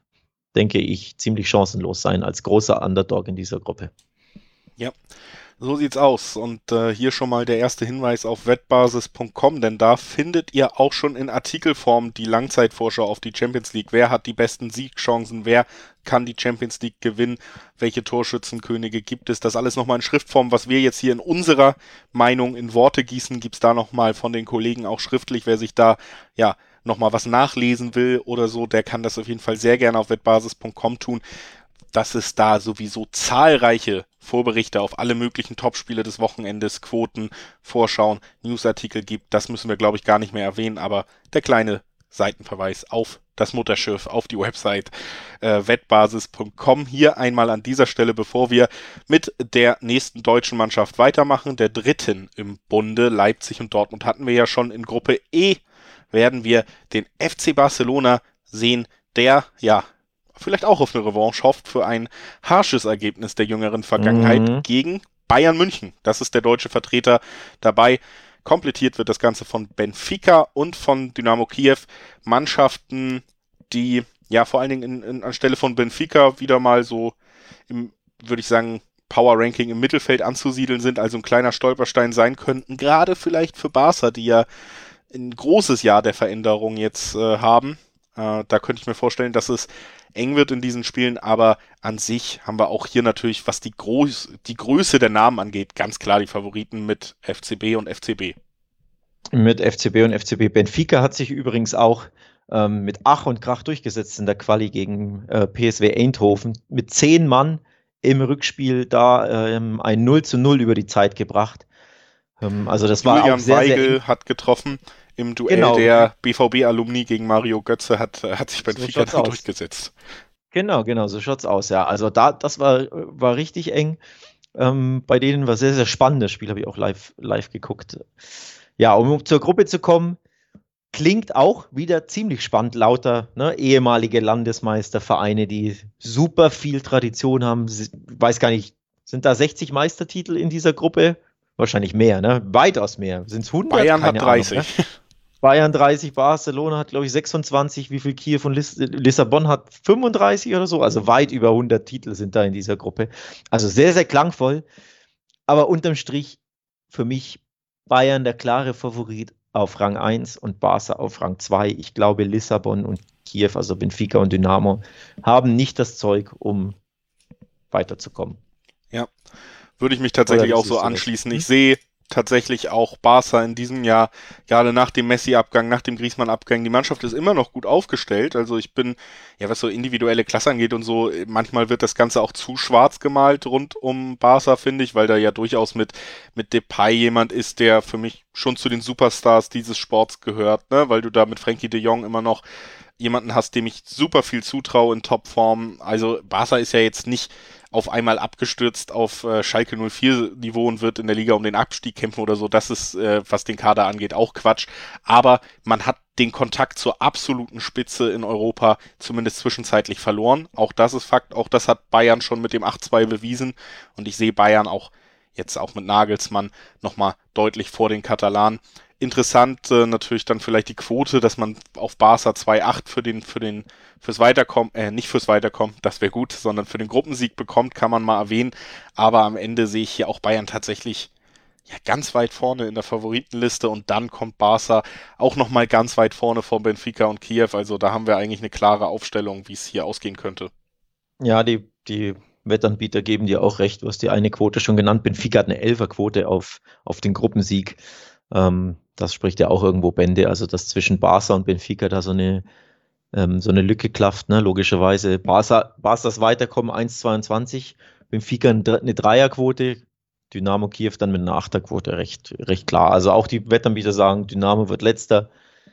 chancenlos sein als großer Underdog in dieser Gruppe. Ja, so sieht's aus. Und hier schon mal der erste Hinweis auf wettbasis.com, denn da findet ihr auch schon in Artikelform die Langzeitvorschau auf die Champions League. Wer hat die besten Siegchancen? Wer kann die Champions League gewinnen? Welche Torschützenkönige gibt es? Das alles nochmal in Schriftform, was wir jetzt hier in unserer Meinung in Worte gießen, gibt's da nochmal von den Kollegen auch schriftlich. Wer sich da, nochmal was nachlesen will oder so, der kann das auf jeden Fall sehr gerne auf wettbasis.com tun. Dass es da sowieso zahlreiche Vorberichte auf alle möglichen Topspiele des Wochenendes, Quoten, Vorschauen, Newsartikel gibt, das müssen wir, glaube ich, gar nicht mehr erwähnen, aber der kleine Seitenverweis auf das Mutterschiff, auf die Website wettbasis.com. Hier einmal an dieser Stelle, bevor wir mit der nächsten deutschen Mannschaft weitermachen, der dritten im Bunde. Leipzig und Dortmund hatten wir ja schon. In Gruppe E werden wir den FC Barcelona sehen, der ja vielleicht auch auf eine Revanche hofft für ein harsches Ergebnis der jüngeren Vergangenheit gegen Bayern München. Das ist der deutsche Vertreter dabei. Komplettiert wird das Ganze von Benfica und von Dynamo Kiew. Mannschaften, die ja vor allen Dingen anstelle von Benfica wieder mal so im, würde ich sagen, Power-Ranking im Mittelfeld anzusiedeln sind, also ein kleiner Stolperstein sein könnten. Gerade vielleicht für Barca, die ja ein großes Jahr der Veränderung jetzt haben. Da könnte ich mir vorstellen, dass es eng wird in diesen Spielen, aber an sich haben wir auch hier natürlich, was die Größe der Namen angeht, ganz klar die Favoriten mit FCB und FCB. Mit FCB und FCB. Benfica hat sich übrigens auch mit Ach und Krach durchgesetzt in der Quali gegen PSV Eindhoven. Mit 10 Mann im Rückspiel da ein 0:0 über die Zeit gebracht. Also das war Julian auch sehr, Weigel sehr hat getroffen im Duell genau. Der BVB-Alumni gegen Mario Götze, hat sich Benfica dann durchgesetzt. Genau, so schaut's aus, ja. Also das war richtig eng. Bei denen war sehr, sehr spannendes Spiel, habe ich auch live geguckt. Ja, um zur Gruppe zu kommen, klingt auch wieder ziemlich spannend, lauter ehemalige Landesmeistervereine, die super viel Tradition haben. Ich weiß gar nicht, sind da 60 Meistertitel in dieser Gruppe? Wahrscheinlich mehr, ne? Weitaus mehr. Sind es 100? Bayern Keine hat 30. Ahnung, ne? Bayern 30, Barcelona hat, glaube ich, 26. Wie viel Kiew und Lissabon hat 35 oder so? Also weit über 100 Titel sind da in dieser Gruppe. Also sehr, sehr klangvoll. Aber unterm Strich für mich Bayern der klare Favorit auf Rang 1 und Barca auf Rang 2. Ich glaube, Lissabon und Kiew, also Benfica und Dynamo, haben nicht das Zeug, um weiterzukommen. Ja, würde ich mich tatsächlich auch so anschließen. Ich sehe tatsächlich auch Barca in diesem Jahr, gerade nach dem Messi-Abgang, nach dem Griezmann-Abgang, die Mannschaft ist immer noch gut aufgestellt. Also ich bin, ja, was so individuelle Klasse angeht und so, manchmal wird das Ganze auch zu schwarz gemalt rund um Barca, finde ich, weil da ja durchaus mit Depay jemand ist, der für mich schon zu den Superstars dieses Sports gehört, ne, weil du da mit Frenkie de Jong immer noch jemanden hast, dem ich super viel zutraue in Topform. Also Barca ist ja jetzt nicht auf einmal abgestürzt auf Schalke 04 Niveau und wird in der Liga um den Abstieg kämpfen oder so. Das ist, was den Kader angeht, auch Quatsch. Aber man hat den Kontakt zur absoluten Spitze in Europa zumindest zwischenzeitlich verloren. Auch das ist Fakt. Auch das hat Bayern schon mit dem 8:2 bewiesen. Und ich sehe Bayern auch jetzt auch mit Nagelsmann nochmal deutlich vor den Katalanen. Interessant natürlich dann vielleicht die Quote, dass man auf Barca 2,8 fürs Weiterkommen, nicht fürs Weiterkommen, das wäre gut, sondern für den Gruppensieg bekommt, kann man mal erwähnen. Aber am Ende sehe ich hier auch Bayern tatsächlich ja ganz weit vorne in der Favoritenliste und dann kommt Barca auch nochmal ganz weit vorne vor Benfica und Kiew. Also da haben wir eigentlich eine klare Aufstellung, wie es hier ausgehen könnte. Ja, die Wettanbieter geben dir auch recht, du hast die eine Quote schon genannt. Benfica hat eine 11er-Quote auf den Gruppensieg. Das spricht ja auch irgendwo Bände, also dass zwischen Barca und Benfica da so eine Lücke klafft, ne? Logischerweise. Barca's Weiterkommen 1,22, Benfica eine Dreierquote, Dynamo Kiew dann mit einer Achterquote recht klar. Also auch die Wettanbieter sagen, Dynamo wird letzter,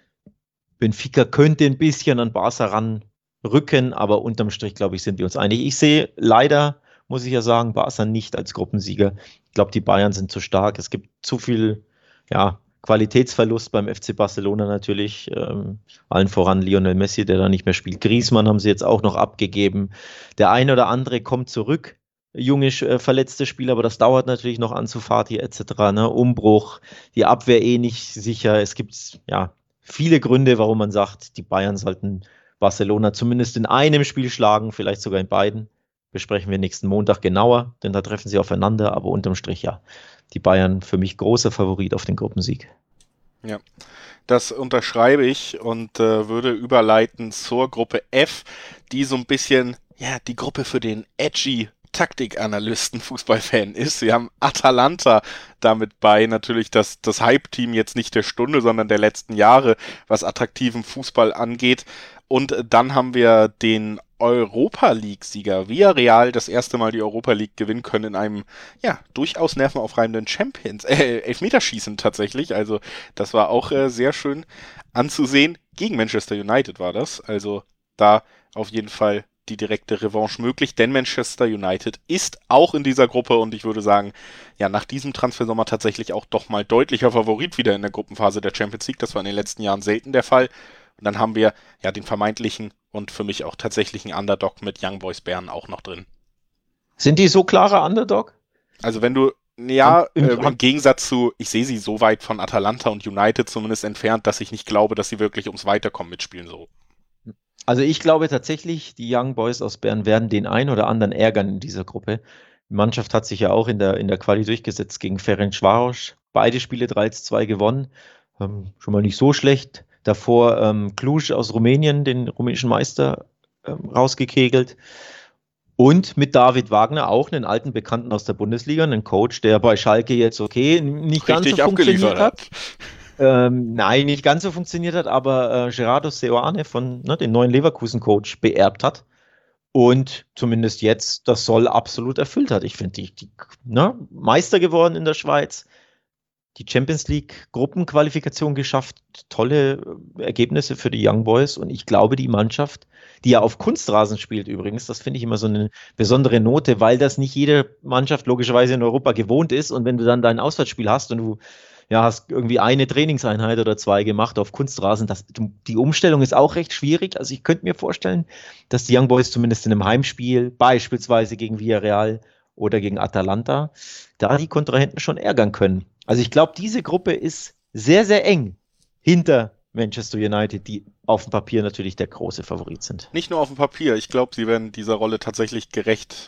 Benfica könnte ein bisschen an Barca ranrücken, aber unterm Strich, glaube ich, sind wir uns einig. Ich sehe leider, muss ich ja sagen, Barca nicht als Gruppensieger. Ich glaube, die Bayern sind zu stark. Es gibt zu viel Qualitätsverlust beim FC Barcelona natürlich, allen voran Lionel Messi, der da nicht mehr spielt. Griezmann haben sie jetzt auch noch abgegeben. Der eine oder andere kommt zurück, junge verletzte Spieler, aber das dauert natürlich noch. Ansu Fati etc., ne? Umbruch, die Abwehr nicht sicher. Es gibt viele Gründe, warum man sagt, die Bayern sollten Barcelona zumindest in einem Spiel schlagen, vielleicht sogar in beiden. Besprechen wir nächsten Montag genauer, denn da treffen sie aufeinander, aber unterm Strich die Bayern für mich großer Favorit auf den Gruppensieg. Ja, das unterschreibe ich und würde überleiten zur Gruppe F, die so ein bisschen die Gruppe für den edgy Taktikanalysten, Fußballfan ist. Sie haben Atalanta damit bei, natürlich das Hype-Team jetzt nicht der Stunde, sondern der letzten Jahre, was attraktiven Fußball angeht. Und dann haben wir den Europa-League-Sieger Villarreal das erste Mal die Europa League gewinnen können in einem, durchaus nervenaufreibenden Elfmeterschießen tatsächlich. Also das war auch sehr schön anzusehen. gegen Manchester United war das. Also da auf jeden Fall die direkte Revanche möglich, denn Manchester United ist auch in dieser Gruppe und ich würde sagen, ja, nach diesem Transfersommer tatsächlich auch doch mal deutlicher Favorit wieder in der Gruppenphase der Champions League. Das war in den letzten Jahren selten der Fall. Und dann haben wir ja den vermeintlichen und für mich auch tatsächlichen Underdog mit Young Boys Bern auch noch drin. Sind die so klarer Underdog? Also wenn du, ja, im Gegensatz zu, ich sehe sie so weit von Atalanta und United zumindest entfernt, dass ich nicht glaube, dass sie wirklich ums Weiterkommen mitspielen so. Also ich glaube tatsächlich, die Young Boys aus Bern werden den einen oder anderen ärgern in dieser Gruppe. Die Mannschaft hat sich ja auch in der Quali durchgesetzt gegen Ferencváros. Beide Spiele 3-2 gewonnen. Schon mal nicht so schlecht. Davor Cluj aus Rumänien, den rumänischen Meister, rausgekegelt. Und mit David Wagner auch einen alten Bekannten aus der Bundesliga, einen Coach, der bei Schalke jetzt nicht ganz so funktioniert hat. Nein, nicht ganz so funktioniert hat, aber Gerardo Seoane den neuen Leverkusen-Coach beerbt hat und zumindest jetzt das Soll absolut erfüllt hat. Ich finde, die Meister geworden in der Schweiz, die Champions League Gruppenqualifikation geschafft, tolle Ergebnisse für die Young Boys und ich glaube, die Mannschaft, die ja auf Kunstrasen spielt übrigens, das finde ich immer so eine besondere Note, weil das nicht jede Mannschaft logischerweise in Europa gewohnt ist und wenn du dann dein Auswärtsspiel hast und du hast irgendwie eine Trainingseinheit oder 2 gemacht auf Kunstrasen. Die Umstellung ist auch recht schwierig. Also ich könnte mir vorstellen, dass die Young Boys zumindest in einem Heimspiel, beispielsweise gegen Villarreal oder gegen Atalanta, da die Kontrahenten schon ärgern können. Also ich glaube, diese Gruppe ist sehr, sehr eng hinter Manchester United, die auf dem Papier natürlich der große Favorit sind. Nicht nur auf dem Papier, ich glaube, sie werden dieser Rolle tatsächlich gerecht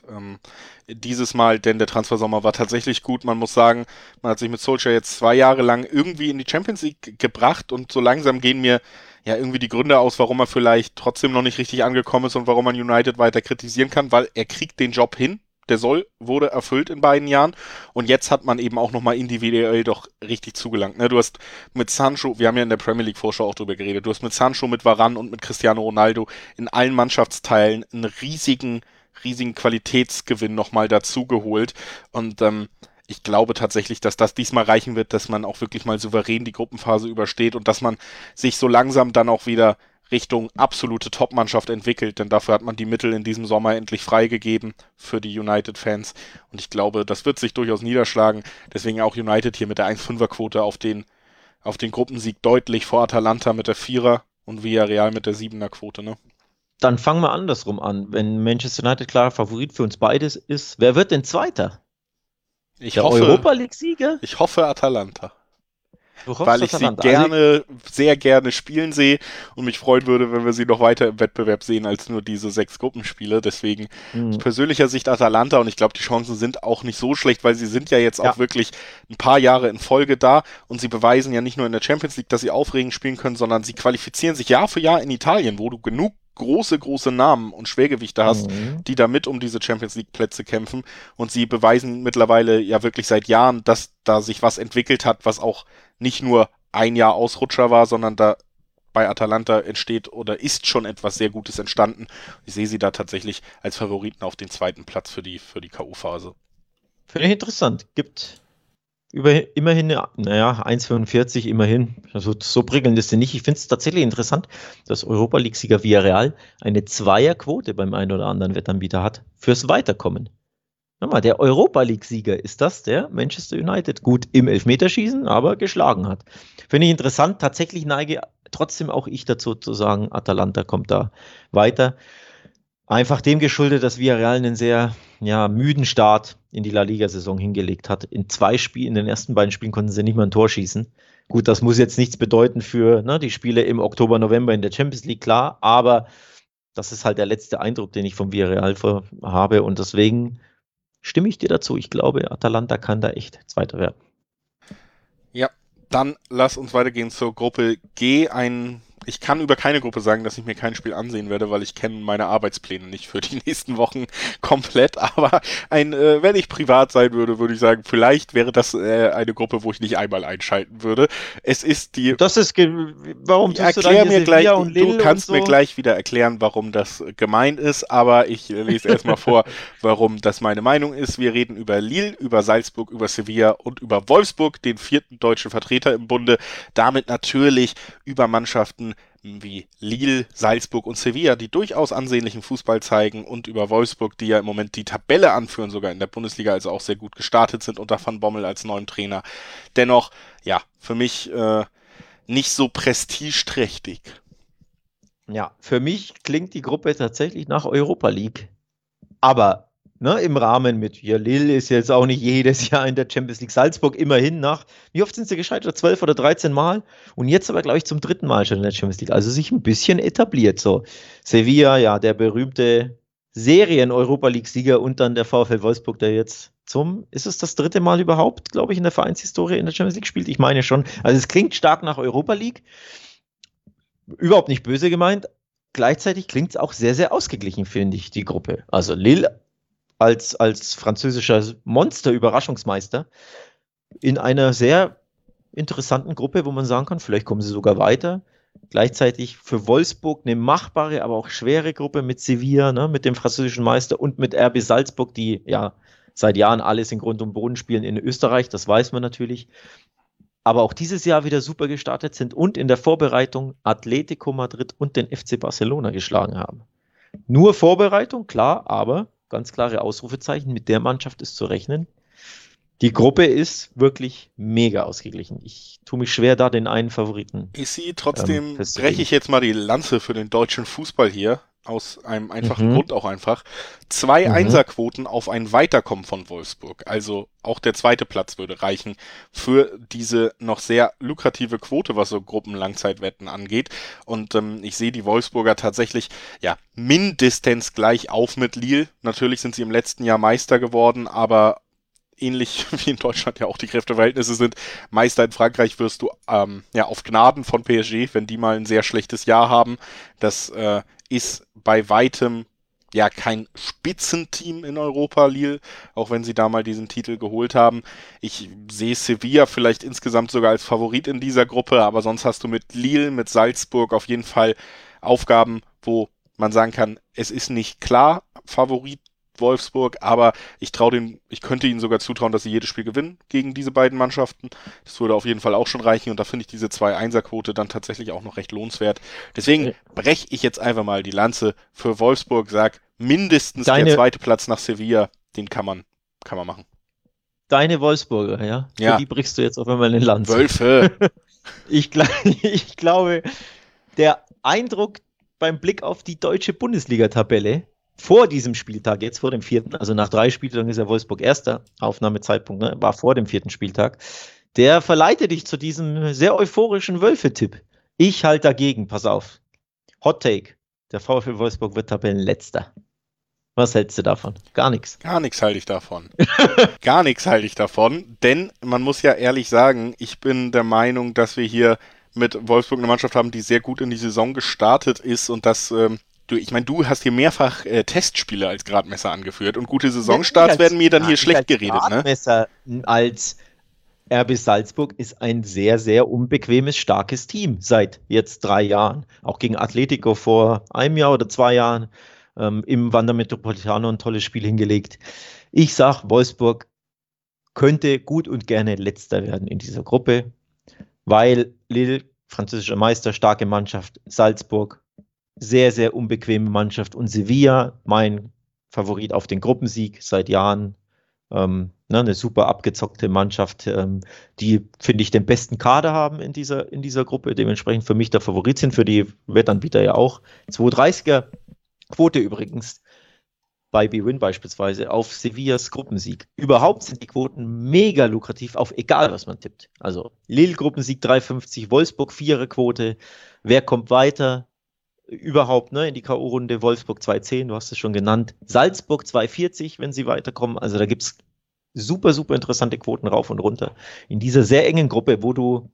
dieses Mal, denn der Transfersommer war tatsächlich gut. Man muss sagen, man hat sich mit Solskjaer jetzt 2 Jahre lang irgendwie in die Champions League gebracht und so langsam gehen mir ja irgendwie die Gründe aus, warum er vielleicht trotzdem noch nicht richtig angekommen ist und warum man United weiter kritisieren kann, weil er kriegt den Job hin. Der Soll wurde erfüllt in beiden Jahren und jetzt hat man eben auch nochmal individuell doch richtig zugelangt. Ne? Du hast mit Sancho, wir haben ja in der Premier League Vorschau auch drüber geredet, du hast mit Sancho, mit Varane und mit Cristiano Ronaldo in allen Mannschaftsteilen einen riesigen Qualitätsgewinn nochmal dazu geholt und ich glaube tatsächlich, dass das diesmal reichen wird, dass man auch wirklich mal souverän die Gruppenphase übersteht und dass man sich so langsam dann auch wieder Richtung absolute Top-Mannschaft entwickelt, denn dafür hat man die Mittel in diesem Sommer endlich freigegeben für die United-Fans und ich glaube, das wird sich durchaus niederschlagen, deswegen auch United hier mit der 1,5er-Quote auf den Gruppensieg deutlich vor Atalanta mit der 4er und Villarreal mit der 7er-Quote, ne? Dann fangen wir andersrum an, wenn Manchester United klarer Favorit für uns beides ist, wer wird denn Zweiter? Ich hoffe, Europa-League-Sieger? Ich hoffe Atalanta. Weil ich sie sehr gerne spielen sehe und mich freuen würde, wenn wir sie noch weiter im Wettbewerb sehen als nur diese 6 Gruppenspiele. Deswegen aus persönlicher Sicht Atalanta und ich glaube, die Chancen sind auch nicht so schlecht, weil sie sind ja jetzt auch wirklich ein paar Jahre in Folge da und sie beweisen ja nicht nur in der Champions League, dass sie aufregend spielen können, sondern sie qualifizieren sich Jahr für Jahr in Italien, wo du genug große Namen und Schwergewichte hast, die da mit um diese Champions League Plätze kämpfen und sie beweisen mittlerweile ja wirklich seit Jahren, dass da sich was entwickelt hat, was auch nicht nur ein Jahr Ausrutscher war, sondern da bei Atalanta entsteht oder ist schon etwas sehr Gutes entstanden. Ich sehe sie da tatsächlich als Favoriten auf den 2. Platz für die K.O.-Phase. Finde ich interessant. Gibt immerhin, 1,45 immerhin. Also so prickelnd ist sie nicht. Ich finde es tatsächlich interessant, dass Europa League-Sieger Villarreal eine 2er-Quote beim einen oder anderen Wettanbieter hat fürs Weiterkommen. Mal, der Europa League-Sieger ist das, der Manchester United gut im Elfmeterschießen, aber geschlagen hat. Finde ich interessant. Tatsächlich neige trotzdem auch ich dazu zu sagen, Atalanta kommt da weiter. Einfach dem geschuldet, dass Villarreal einen sehr müden Start in die La Liga-Saison hingelegt hat. In den ersten beiden Spielen konnten sie nicht mal ein Tor schießen. Gut, das muss jetzt nichts bedeuten für die Spiele im Oktober, November in der Champions League, klar, aber das ist halt der letzte Eindruck, den ich vom Villarreal habe und deswegen stimme ich dir dazu. Ich glaube, Atalanta kann da echt Zweiter werden. Ja, dann lass uns weitergehen zur Gruppe G. Ich kann über keine Gruppe sagen, dass ich mir kein Spiel ansehen werde, weil ich kenne meine Arbeitspläne nicht für die nächsten Wochen komplett. Aber wenn ich privat sein würde, würde ich sagen, vielleicht wäre das eine Gruppe, wo ich nicht einmal einschalten würde. Es ist die... Warum tust du kannst mir gleich wieder erklären, warum das gemein ist, aber ich lese erstmal vor, warum das meine Meinung ist. Wir reden über Lille, über Salzburg, über Sevilla und über Wolfsburg, den 4. deutschen Vertreter im Bunde. Damit natürlich über Mannschaften wie Lille, Salzburg und Sevilla, die durchaus ansehnlichen Fußball zeigen, und über Wolfsburg, die ja im Moment die Tabelle anführen, sogar in der Bundesliga, also auch sehr gut gestartet sind unter Van Bommel als neuen Trainer. Dennoch, ja, für mich nicht so prestigeträchtig. Ja, für mich klingt die Gruppe tatsächlich nach Europa League. Aber im Rahmen mit, ja, Lille ist jetzt auch nicht jedes Jahr in der Champions League. Salzburg immerhin wie oft sind sie gescheitert? 12 oder 13 Mal. Und jetzt aber, glaube ich, zum 3. Mal schon in der Champions League. Also sich ein bisschen etabliert. So Sevilla, ja, der berühmte Serien-Europa-League-Sieger, und dann der VfL Wolfsburg, der jetzt ist es das 3. Mal überhaupt, glaube ich, in der Vereinshistorie in der Champions League spielt? Ich meine schon. Also es klingt stark nach Europa League. Überhaupt nicht böse gemeint. Gleichzeitig klingt es auch sehr, sehr ausgeglichen, finde ich, die Gruppe. Also Lille als französischer Monster-Überraschungsmeister in einer sehr interessanten Gruppe, wo man sagen kann, vielleicht kommen sie sogar weiter. Gleichzeitig für Wolfsburg eine machbare, aber auch schwere Gruppe mit Sevilla, mit dem französischen Meister, und mit RB Salzburg, die ja seit Jahren alles in Grund und Boden spielen in Österreich, das weiß man natürlich. Aber auch dieses Jahr wieder super gestartet sind und in der Vorbereitung Atletico Madrid und den FC Barcelona geschlagen haben. Nur Vorbereitung, klar, aber ganz klare Ausrufezeichen, mit der Mannschaft ist zu rechnen. Die Gruppe ist wirklich mega ausgeglichen. Ich tue mich schwer, da den einen Favoriten. Ich sehe trotzdem, breche ich jetzt mal die Lanze für den deutschen Fußball hier, aus einem einfachen Grund auch einfach. 2 Einserquoten auf ein Weiterkommen von Wolfsburg. Also auch der 2. Platz würde reichen für diese noch sehr lukrative Quote, was so Gruppenlangzeitwetten angeht. Und ich sehe die Wolfsburger tatsächlich mindestens gleich auf mit Lille. Natürlich sind sie im letzten Jahr Meister geworden, aber ähnlich wie in Deutschland ja auch die Kräfteverhältnisse sind, Meister in Frankreich wirst du auf Gnaden von PSG, wenn die mal ein sehr schlechtes Jahr haben. Das ist bei weitem ja kein Spitzenteam in Europa, Lille, auch wenn sie da mal diesen Titel geholt haben. Ich sehe Sevilla vielleicht insgesamt sogar als Favorit in dieser Gruppe, aber sonst hast du mit Lille, mit Salzburg auf jeden Fall Aufgaben, wo man sagen kann, es ist nicht klar Favorit Wolfsburg, aber ich könnte ihnen sogar zutrauen, dass sie jedes Spiel gewinnen gegen diese beiden Mannschaften. Das würde auf jeden Fall auch schon reichen, und da finde ich diese 2-1er-Quote dann tatsächlich auch noch recht lohnenswert. Deswegen breche ich jetzt einfach mal die Lanze für Wolfsburg, sag mindestens der 2. Platz nach Sevilla, den kann man machen. Deine Wolfsburger, ja? Für die brichst du jetzt auf einmal eine Lanze. Wölfe! Ich glaube, der Eindruck beim Blick auf die deutsche Bundesliga-Tabelle vor diesem Spieltag, jetzt vor dem 4., also nach 3 Spieltagen ist ja Wolfsburg erster Aufnahmezeitpunkt, war vor dem 4. Spieltag, der verleitet dich zu diesem sehr euphorischen Wölfe-Tipp. Ich halte dagegen, pass auf. Hot Take, der VfL Wolfsburg wird Tabellenletzter. Was hältst du davon? Gar nichts. Gar nichts halte ich davon. Gar nichts halte ich davon, denn man muss ja ehrlich sagen, ich bin der Meinung, dass wir hier mit Wolfsburg eine Mannschaft haben, die sehr gut in die Saison gestartet ist, und das du hast hier mehrfach Testspiele als Gradmesser angeführt, und gute Saisonstarts werden mir dann hier schlecht geredet. Gradmesser als RB Salzburg ist ein sehr, sehr unbequemes, starkes Team seit jetzt 3 Jahren. Auch gegen Atletico vor einem Jahr oder 2 Jahren im Wanda Metropolitano ein tolles Spiel hingelegt. Ich sage, Wolfsburg könnte gut und gerne Letzter werden in dieser Gruppe, weil Lille, französischer Meister, starke Mannschaft, Salzburg, sehr, sehr unbequeme Mannschaft, und Sevilla, mein Favorit auf den Gruppensieg seit Jahren. Eine super abgezockte Mannschaft, die, finde ich, den besten Kader haben in dieser Gruppe, dementsprechend für mich der Favorit sind, für die Wettanbieter ja auch. 2,30er Quote übrigens bei BWin beispielsweise auf Sevillas Gruppensieg. Überhaupt sind die Quoten mega lukrativ auf egal, was man tippt. Also Lille Gruppensieg 3,50, Wolfsburg 4er Quote, wer kommt weiter? Überhaupt in die K.O.-Runde, Wolfsburg 2,10, du hast es schon genannt, Salzburg 2,40, wenn sie weiterkommen, also da gibt es super, super interessante Quoten rauf und runter in dieser sehr engen Gruppe, wo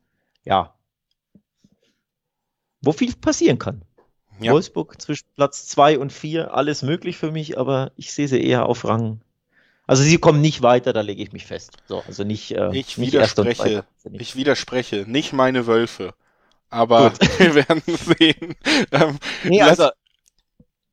viel passieren kann. Ja. Wolfsburg zwischen Platz 2 und 4, alles möglich für mich, aber ich sehe sie eher auf Rang. Also sie kommen nicht weiter, da lege ich mich fest. So, also nicht ich widerspreche, nicht meine Wölfe. Aber wir werden sehen.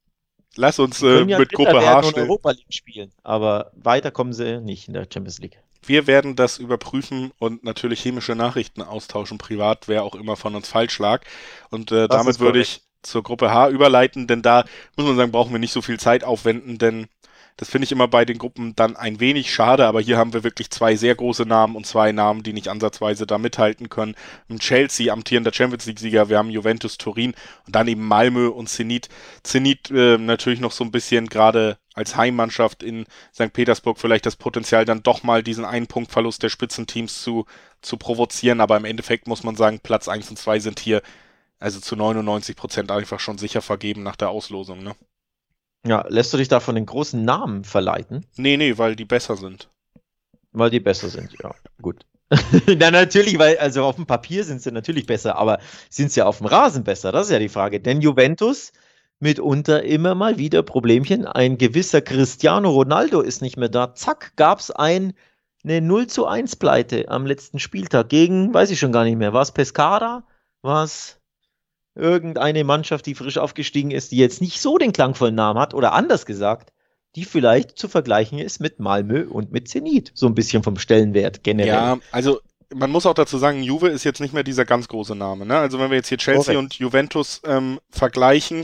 Lass uns mit Gruppe H Europa League spielen, aber weiter kommen sie nicht in der Champions League. Wir werden das überprüfen und natürlich chemische Nachrichten austauschen, privat, wer auch immer von uns falsch lag. Und Das damit ist würde korrekt. ich zur Gruppe H überleiten, denn da muss man sagen, brauchen wir nicht so viel Zeit aufwenden, denn das finde ich immer bei den Gruppen dann ein wenig schade, aber hier haben wir wirklich zwei sehr große Namen und zwei Namen, die nicht ansatzweise da mithalten können. Chelsea, amtierender Champions League-Sieger, wir haben Juventus Turin und dann eben Malmö und Zenit. Zenit natürlich noch so ein bisschen gerade als Heimmannschaft in St. Petersburg vielleicht das Potenzial, dann doch mal diesen einen Punktverlust der Spitzenteams zu provozieren, aber im Endeffekt muss man sagen, Platz 1 und 2 sind hier also zu 99% einfach schon sicher vergeben nach der Auslosung, ne? Ja, lässt du dich da von den großen Namen verleiten? Nee, weil die besser sind. Weil die besser sind, ja, gut. Na, natürlich, weil, also auf dem Papier sind sie natürlich besser, aber sind sie auf dem Rasen besser? Das ist ja die Frage. Denn Juventus mitunter immer mal wieder Problemchen. Ein gewisser Cristiano Ronaldo ist nicht mehr da. Zack, gab es eine 0:1 Pleite am letzten Spieltag gegen, weiß ich schon gar nicht mehr, war es Pescara? War es irgendeine Mannschaft, die frisch aufgestiegen ist, die jetzt nicht so den klangvollen Namen hat? Oder anders gesagt, die vielleicht zu vergleichen ist mit Malmö und mit Zenit. So ein bisschen vom Stellenwert generell. Ja, also man muss auch dazu sagen, Juve ist jetzt nicht mehr dieser ganz große Name, ne? Also wenn wir jetzt hier Chelsea Korrekt. und Juventus vergleichen,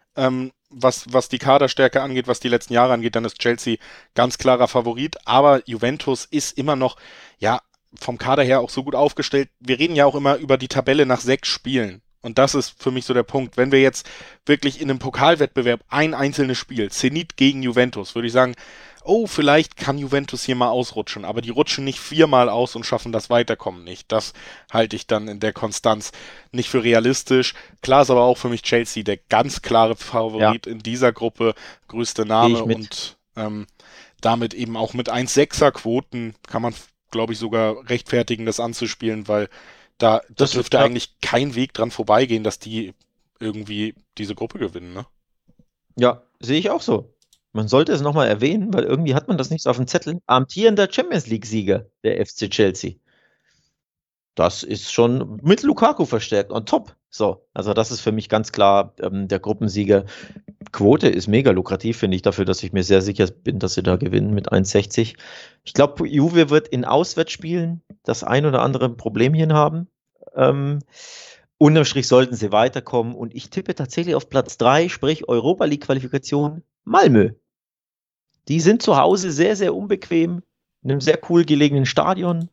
was die Kaderstärke angeht, was die letzten Jahre angeht, dann ist Chelsea ganz klarer Favorit, aber Juventus ist immer noch, ja, vom Kader her auch so gut aufgestellt. Wir reden ja auch immer über die Tabelle nach 6 Spielen. Und das ist für mich so der Punkt. Wenn wir jetzt wirklich in einem Pokalwettbewerb ein einzelnes Spiel, Zenit gegen Juventus, würde ich sagen, oh, vielleicht kann Juventus hier mal ausrutschen, aber die rutschen nicht viermal aus und schaffen das Weiterkommen nicht. Das halte ich dann in der Konstanz nicht für realistisch. Klar ist aber auch für mich Chelsea der ganz klare Ja, Favorit in dieser Gruppe, größte gehe Name ich mit. und damit eben auch mit 1,6er Quoten kann man, glaube ich, sogar rechtfertigen, das anzuspielen, weil da Das, dürfte ja, eigentlich kein Weg dran vorbeigehen, dass die irgendwie diese Gruppe gewinnen, ne? ja, sehe ich auch so. Man sollte es nochmal erwähnen, weil irgendwie hat man das nicht so auf dem Zettel. Amtierender Champions League-Sieger, der FC Chelsea. Das ist schon mit Lukaku verstärkt on top. So, also das ist für mich ganz klar der Gruppensieger. Quote ist mega lukrativ, finde ich, dafür, dass ich mir sehr sicher bin, dass sie da gewinnen mit 1,60. Ich glaube, Juve wird in Auswärtsspielen das ein oder andere Problemchen haben. Ähm, Unterm Strich sollten sie weiterkommen und ich tippe tatsächlich auf Platz 3, sprich Europa League Qualifikation Malmö. Die sind zu Hause sehr, sehr unbequem, in einem sehr cool gelegenen Stadion.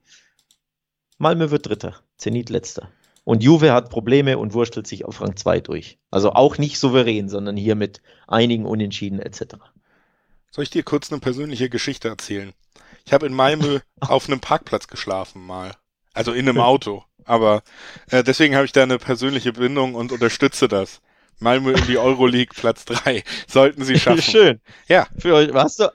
Malmö wird Dritter, Zenit Letzter. Und Juve hat Probleme und wurstelt sich auf Rang 2 durch. Also auch nicht souverän, sondern hier mit einigen Unentschieden etc. Soll ich dir kurz eine persönliche Geschichte erzählen? Ich habe in Malmö auf einem Parkplatz geschlafen mal. Also in einem Auto. Aber deswegen habe ich da eine persönliche Bindung und unterstütze das. Malmö in die Euroleague Platz 3. Sollten sie schaffen. Schön. Ja, Für euch,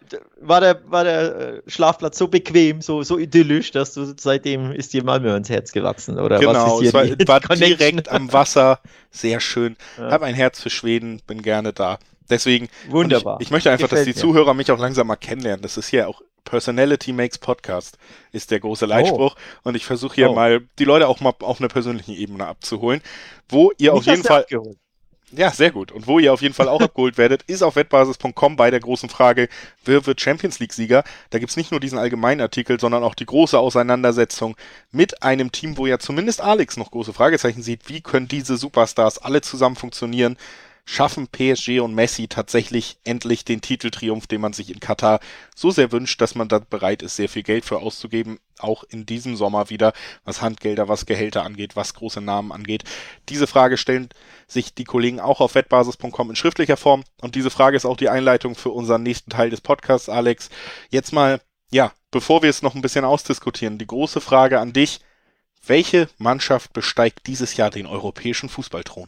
war der Schlafplatz so bequem, so idyllisch, dass du seitdem ist dir Malmö ins Herz gewachsen? Oder was ist genau. hier Es war, die war Connection? direkt am Wasser. Sehr schön. Ja, Habe ein Herz für Schweden, bin gerne da. Deswegen, und ich, wunderbar. ich möchte einfach, dass die Gefällt mir. Zuhörer mich auch langsam mal kennenlernen. Das ist hier auch Personality Makes Podcast, ist der große Leitspruch. Und ich versuche hier Oh. mal die Leute auch mal auf einer persönlichen Ebene abzuholen, wo ihr auf Mich jeden hast du Fall, abgeholt. ja, sehr gut. Und wo ihr auf jeden Fall auch abgeholt werdet, ist auf wettbasis.com bei der großen Frage, wer wird Champions League-Sieger? Da gibt's nicht nur diesen allgemeinen Artikel, sondern auch die große Auseinandersetzung mit einem Team, wo ja zumindest Alex noch große Fragezeichen sieht. Wie können diese Superstars alle zusammen funktionieren? Schaffen PSG und Messi tatsächlich endlich den Titeltriumph, den man sich in Katar so sehr wünscht, dass man da bereit ist, sehr viel Geld für auszugeben, auch in diesem Sommer wieder, was Handgelder, was Gehälter angeht, was große Namen angeht. Diese Frage stellen sich die Kollegen auch auf wettbasis.com in schriftlicher Form und diese Frage ist auch die Einleitung für unseren nächsten Teil des Podcasts, Alex. Jetzt mal, ja, bevor wir es noch ein bisschen ausdiskutieren, die große Frage an dich: Welche Mannschaft besteigt dieses Jahr den europäischen Fußballthron?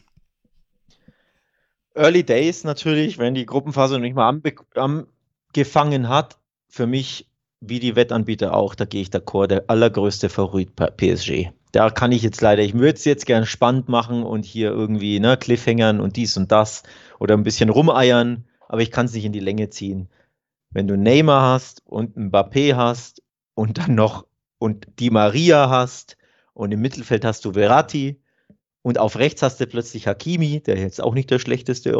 Early Days natürlich, wenn die Gruppenphase noch nicht mal angefangen hat. Für mich, wie die Wettanbieter auch, da gehe ich d'accord, der allergrößte Favorit PSG. Da kann ich jetzt leider, ich würde es jetzt gern spannend machen und hier irgendwie Cliffhangern und dies und das oder ein bisschen rumeiern, aber ich kann es nicht in die Länge ziehen. Wenn du Neymar hast und Mbappé hast und dann noch und Di Maria hast und im Mittelfeld hast du Verratti und auf rechts hast du plötzlich Hakimi, der jetzt auch nicht der schlechteste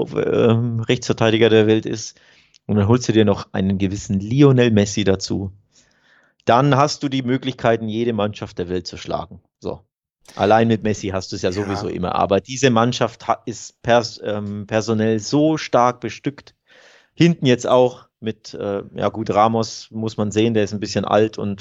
Rechtsverteidiger der Welt ist. Und dann holst du dir noch einen gewissen Lionel Messi dazu. dann hast du die Möglichkeiten, jede Mannschaft der Welt zu schlagen. So. Allein mit Messi hast du es ja sowieso immer. Aber diese Mannschaft ist personell so stark bestückt. Hinten jetzt auch mit, ja gut, Ramos muss man sehen, der ist ein bisschen alt und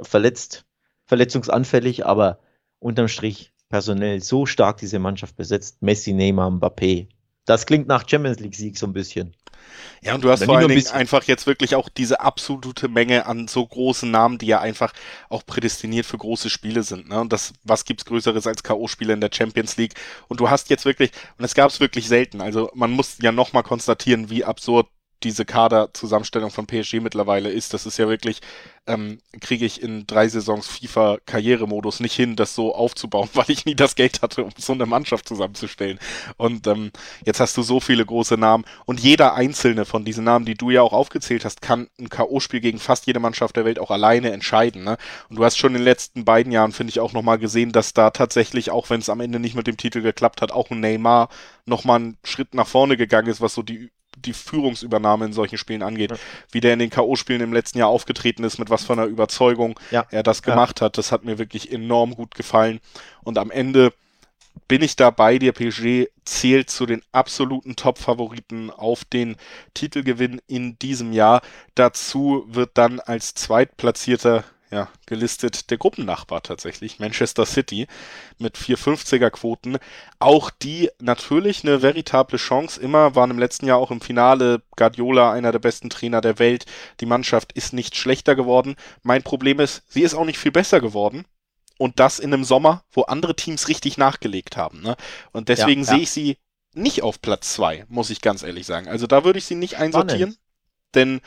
verletzungsanfällig, aber unterm Strich personell so stark diese Mannschaft besetzt. Messi, Neymar, Mbappé. Das klingt nach Champions League-Sieg so ein bisschen. Ja, und du hast Oder vor nicht allen nur ein Dingen bisschen. einfach jetzt wirklich auch diese absolute Menge an so großen Namen, die ja einfach auch prädestiniert für große Spiele sind. Ne? Und was gibt's Größeres als K.O.-Spiele in der Champions League? Und du hast jetzt wirklich, und es gab es wirklich selten, also man muss ja nochmal konstatieren, wie absurd diese Kaderzusammenstellung von PSG mittlerweile ist. Das ist ja wirklich, kriege ich in 3 Saisons FIFA-Karrieremodus nicht hin, das so aufzubauen, weil ich nie das Geld hatte, um so eine Mannschaft zusammenzustellen. Und jetzt hast du so viele große Namen und jeder einzelne von diesen Namen, die du ja auch aufgezählt hast, kann ein K.O.-Spiel gegen fast jede Mannschaft der Welt auch alleine entscheiden. Ne? Und du hast schon in den letzten beiden Jahren, finde ich, auch nochmal gesehen, dass da tatsächlich, auch wenn es am Ende nicht mit dem Titel geklappt hat, auch ein Neymar nochmal einen Schritt nach vorne gegangen ist, was so die Führungsübernahme in solchen Spielen angeht, Ja, wie der in den K.O.-Spielen im letzten Jahr aufgetreten ist, mit was für einer Überzeugung ja, er das ja. gemacht hat, das hat mir wirklich enorm gut gefallen. Und am Ende bin ich da bei dir. PSG zählt zu den absoluten Top-Favoriten auf den Titelgewinn in diesem Jahr. Dazu wird dann als Zweitplatzierter gelistet der Gruppennachbar tatsächlich, Manchester City mit 4,50er Quoten. Auch die natürlich eine veritable Chance immer, waren im letzten Jahr auch im Finale. Guardiola, einer der besten Trainer der Welt. Die Mannschaft ist nicht schlechter geworden. Mein Problem ist, sie ist auch nicht viel besser geworden. Und das in einem Sommer, wo andere Teams richtig nachgelegt haben. Ne? Und Ja, deswegen sehe ja. ich sie nicht auf Platz 2, muss ich ganz ehrlich sagen. Also da würde ich sie nicht einsortieren, Spannend. denn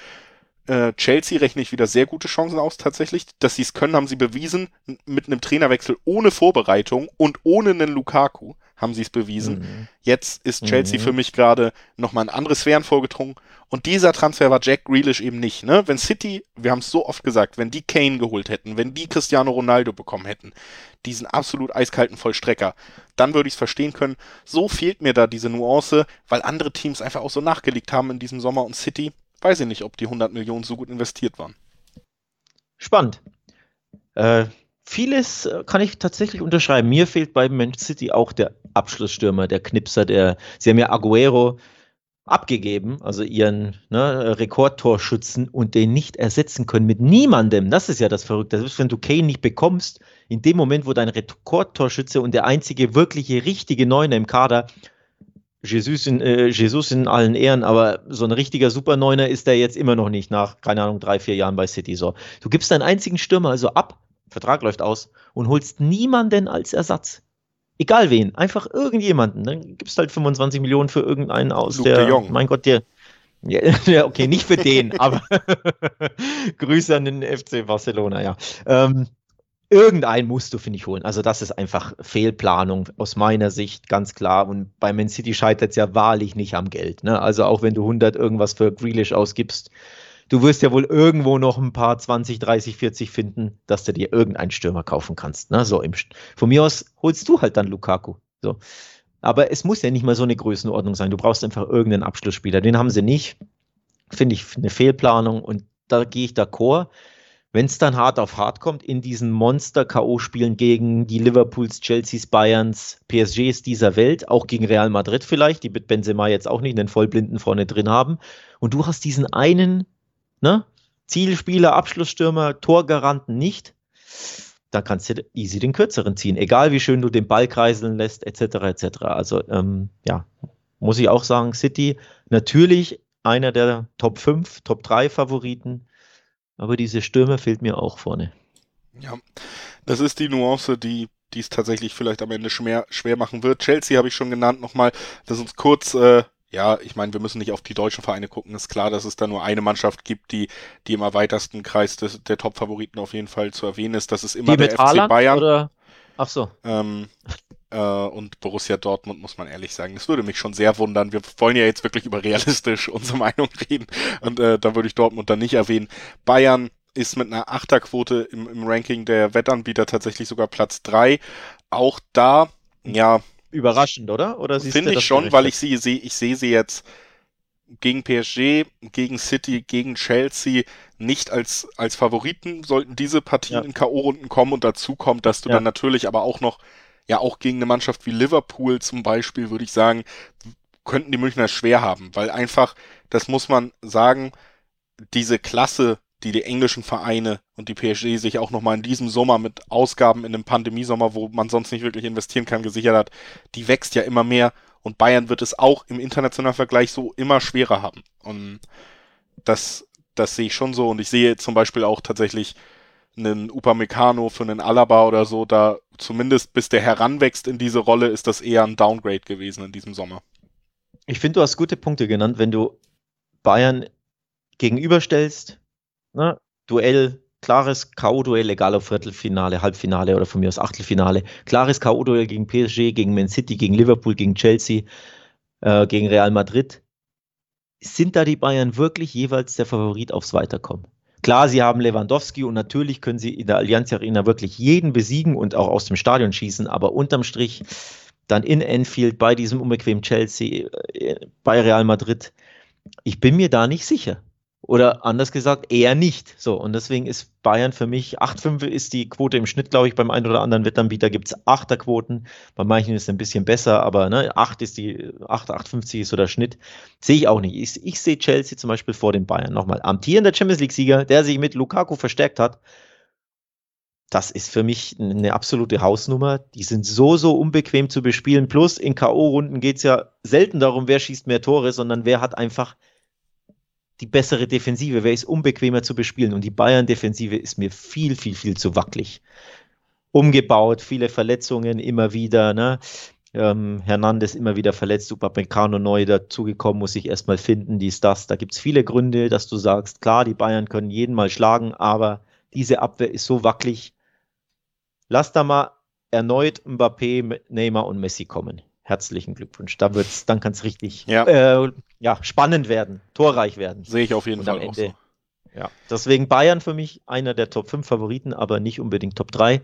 Chelsea rechne ich wieder sehr gute Chancen aus tatsächlich. Dass sie es können, haben sie bewiesen. Mit einem Trainerwechsel ohne Vorbereitung und ohne einen Lukaku haben sie es bewiesen. Mhm. Jetzt ist Chelsea für Mhm. mich gerade nochmal in andere Sphären vorgedrungen. Und dieser Transfer war Jack Grealish eben nicht. Ne? Wenn City, wir haben es so oft gesagt, wenn die Kane geholt hätten, wenn die Cristiano Ronaldo bekommen hätten, diesen absolut eiskalten Vollstrecker, dann würde ich es verstehen können. So fehlt mir da diese Nuance, weil andere Teams einfach auch so nachgelegt haben in diesem Sommer und City, weiß ich nicht, ob die 100 Millionen so gut investiert waren. Spannend. Äh, Vieles kann ich tatsächlich unterschreiben. Mir fehlt bei Man City auch der Abschlussstürmer, der Knipser, sie haben ja Aguero abgegeben, also ihren Rekordtorschützen und den nicht ersetzen können mit niemandem. Das ist ja das Verrückte. Selbst wenn du Kane nicht bekommst, in dem Moment, wo dein Rekordtorschütze und der einzige wirkliche richtige Neuner im Kader, Jesus in allen Ehren, aber so ein richtiger Superneuner ist der jetzt immer noch nicht nach, keine Ahnung, 3, 4 Jahren bei City. So. Du gibst deinen einzigen Stürmer also ab, Vertrag läuft aus und holst niemanden als Ersatz. Egal wen, einfach irgendjemanden. Dann gibst halt 25 Millionen für irgendeinen aus, Luke de der, Jong. mein Gott, der, ja, ja, okay, nicht für den, aber Grüße an den FC Barcelona, ja. Irgendeinen musst du, finde ich, holen. Also das ist einfach Fehlplanung aus meiner Sicht, ganz klar. Und bei Man City scheitert es ja wahrlich nicht am Geld. Ne? Also auch wenn du 100 irgendwas für Grealish ausgibst, du wirst ja wohl irgendwo noch ein paar 20, 30, 40 finden, dass du dir irgendeinen Stürmer kaufen kannst. Ne? So von mir aus holst du halt dann Lukaku. So. Aber es muss ja nicht mal so eine Größenordnung sein. Du brauchst einfach irgendeinen Abschlussspieler. Den haben sie nicht. Finde ich eine Fehlplanung und da gehe ich d'accord. Wenn es dann hart auf hart kommt in diesen Monster-K.O.-Spielen gegen die Liverpools, Chelseas, Bayerns, PSGs dieser Welt, auch gegen Real Madrid vielleicht, die mit Benzema jetzt auch nicht einen Vollblinden vorne drin haben. Und du hast diesen einen, ne, Zielspieler, Abschlussstürmer, Torgaranten nicht, dann kannst du easy den kürzeren ziehen, egal wie schön du den Ball kreiseln lässt, etc. etc. Also ja, muss ich auch sagen, City natürlich einer der Top 5, Top 3 Favoriten, aber diese Stürmer fehlt mir auch vorne. Ja, das ist die Nuance, die es tatsächlich vielleicht am Ende schwer machen wird. Chelsea habe ich schon genannt nochmal, dass uns kurz, ja, ich meine, wir müssen nicht auf die deutschen Vereine gucken. Ist klar, dass es da nur eine Mannschaft gibt, die im erweitersten Kreis der Top-Favoriten auf jeden Fall zu erwähnen ist. Das ist immer Die der mit FC Haaland Bayern. oder? Ach so. Ähm, und Borussia Dortmund, muss man ehrlich sagen. Das würde mich schon sehr wundern. Wir wollen ja jetzt wirklich über realistisch unsere Meinung reden. Und da würde ich Dortmund dann nicht erwähnen. Bayern ist mit einer Achterquote im Ranking der Wettanbieter tatsächlich sogar Platz 3. Auch da, ja, Überraschend, oder? Oder siehst du finde ich das schon, weil gerechtfertigt? ich sehe sie jetzt gegen PSG, gegen City, gegen Chelsea nicht als Favoriten sollten diese Partien Ja. in K.O.-Runden kommen, und dazu kommt, dass du Ja. dann natürlich aber auch noch, ja auch gegen eine Mannschaft wie Liverpool zum Beispiel, würde ich sagen, könnten die Münchner es schwer haben, weil einfach, das muss man sagen, diese Klasse, die die englischen Vereine und die PSG sich auch nochmal in diesem Sommer mit Ausgaben in einem Pandemiesommer, wo man sonst nicht wirklich investieren kann, gesichert hat, die wächst ja immer mehr, und Bayern wird es auch im internationalen Vergleich so immer schwerer haben. Und das sehe ich schon so, und ich sehe zum Beispiel auch tatsächlich einen Upamecano für einen Alaba oder so, da zumindest bis der heranwächst in diese Rolle, ist das eher ein Downgrade gewesen in diesem Sommer. Ich finde, du hast gute Punkte genannt, wenn du Bayern gegenüberstellst, ne? Duell, klares K.O.-Duell, egal ob Viertelfinale, Halbfinale oder von mir aus Achtelfinale, klares K.O.-Duell gegen PSG, gegen Man City, gegen Liverpool, gegen Chelsea, gegen Real Madrid. Sind da die Bayern wirklich jeweils der Favorit aufs Weiterkommen? Klar, sie haben Lewandowski und natürlich können sie in der Allianz Arena wirklich jeden besiegen und auch aus dem Stadion schießen, aber unterm Strich dann in Anfield bei diesem unbequemen Chelsea, bei Real Madrid, ich bin mir da nicht sicher. Oder anders gesagt, eher nicht. So, und deswegen ist Bayern für mich 8,5 ist die Quote im Schnitt, glaube ich, beim einen oder anderen Wettanbieter gibt es 8er-Quoten. Bei manchen ist es ein bisschen besser, aber ne, 8,50 ist so der Schnitt. Sehe ich auch nicht. Ich sehe Chelsea zum Beispiel vor den Bayern. Nochmal, amtierender Champions League-Sieger, der sich mit Lukaku verstärkt hat. Das ist für mich eine absolute Hausnummer. Die sind so unbequem zu bespielen. Plus in K.O.-Runden geht es ja selten darum, wer schießt mehr Tore, sondern wer hat einfach die bessere Defensive, wer ist unbequemer zu bespielen. Und die Bayern-Defensive ist mir viel zu wackelig. Umgebaut, viele Verletzungen immer wieder, ne? Hernandez immer wieder verletzt, Upamecano neu dazugekommen, muss sich erstmal finden, dies, das. Da gibt es viele Gründe, dass du sagst, klar, die Bayern können jeden mal schlagen, aber diese Abwehr ist so wackelig. Lass da mal erneut Mbappé, Neymar und Messi kommen. Herzlichen Glückwunsch. Dann kann es richtig spannend werden, torreich werden. Sehe ich auf jeden Fall auch so. Ja, deswegen Bayern für mich einer der Top 5 Favoriten, aber nicht unbedingt Top 3.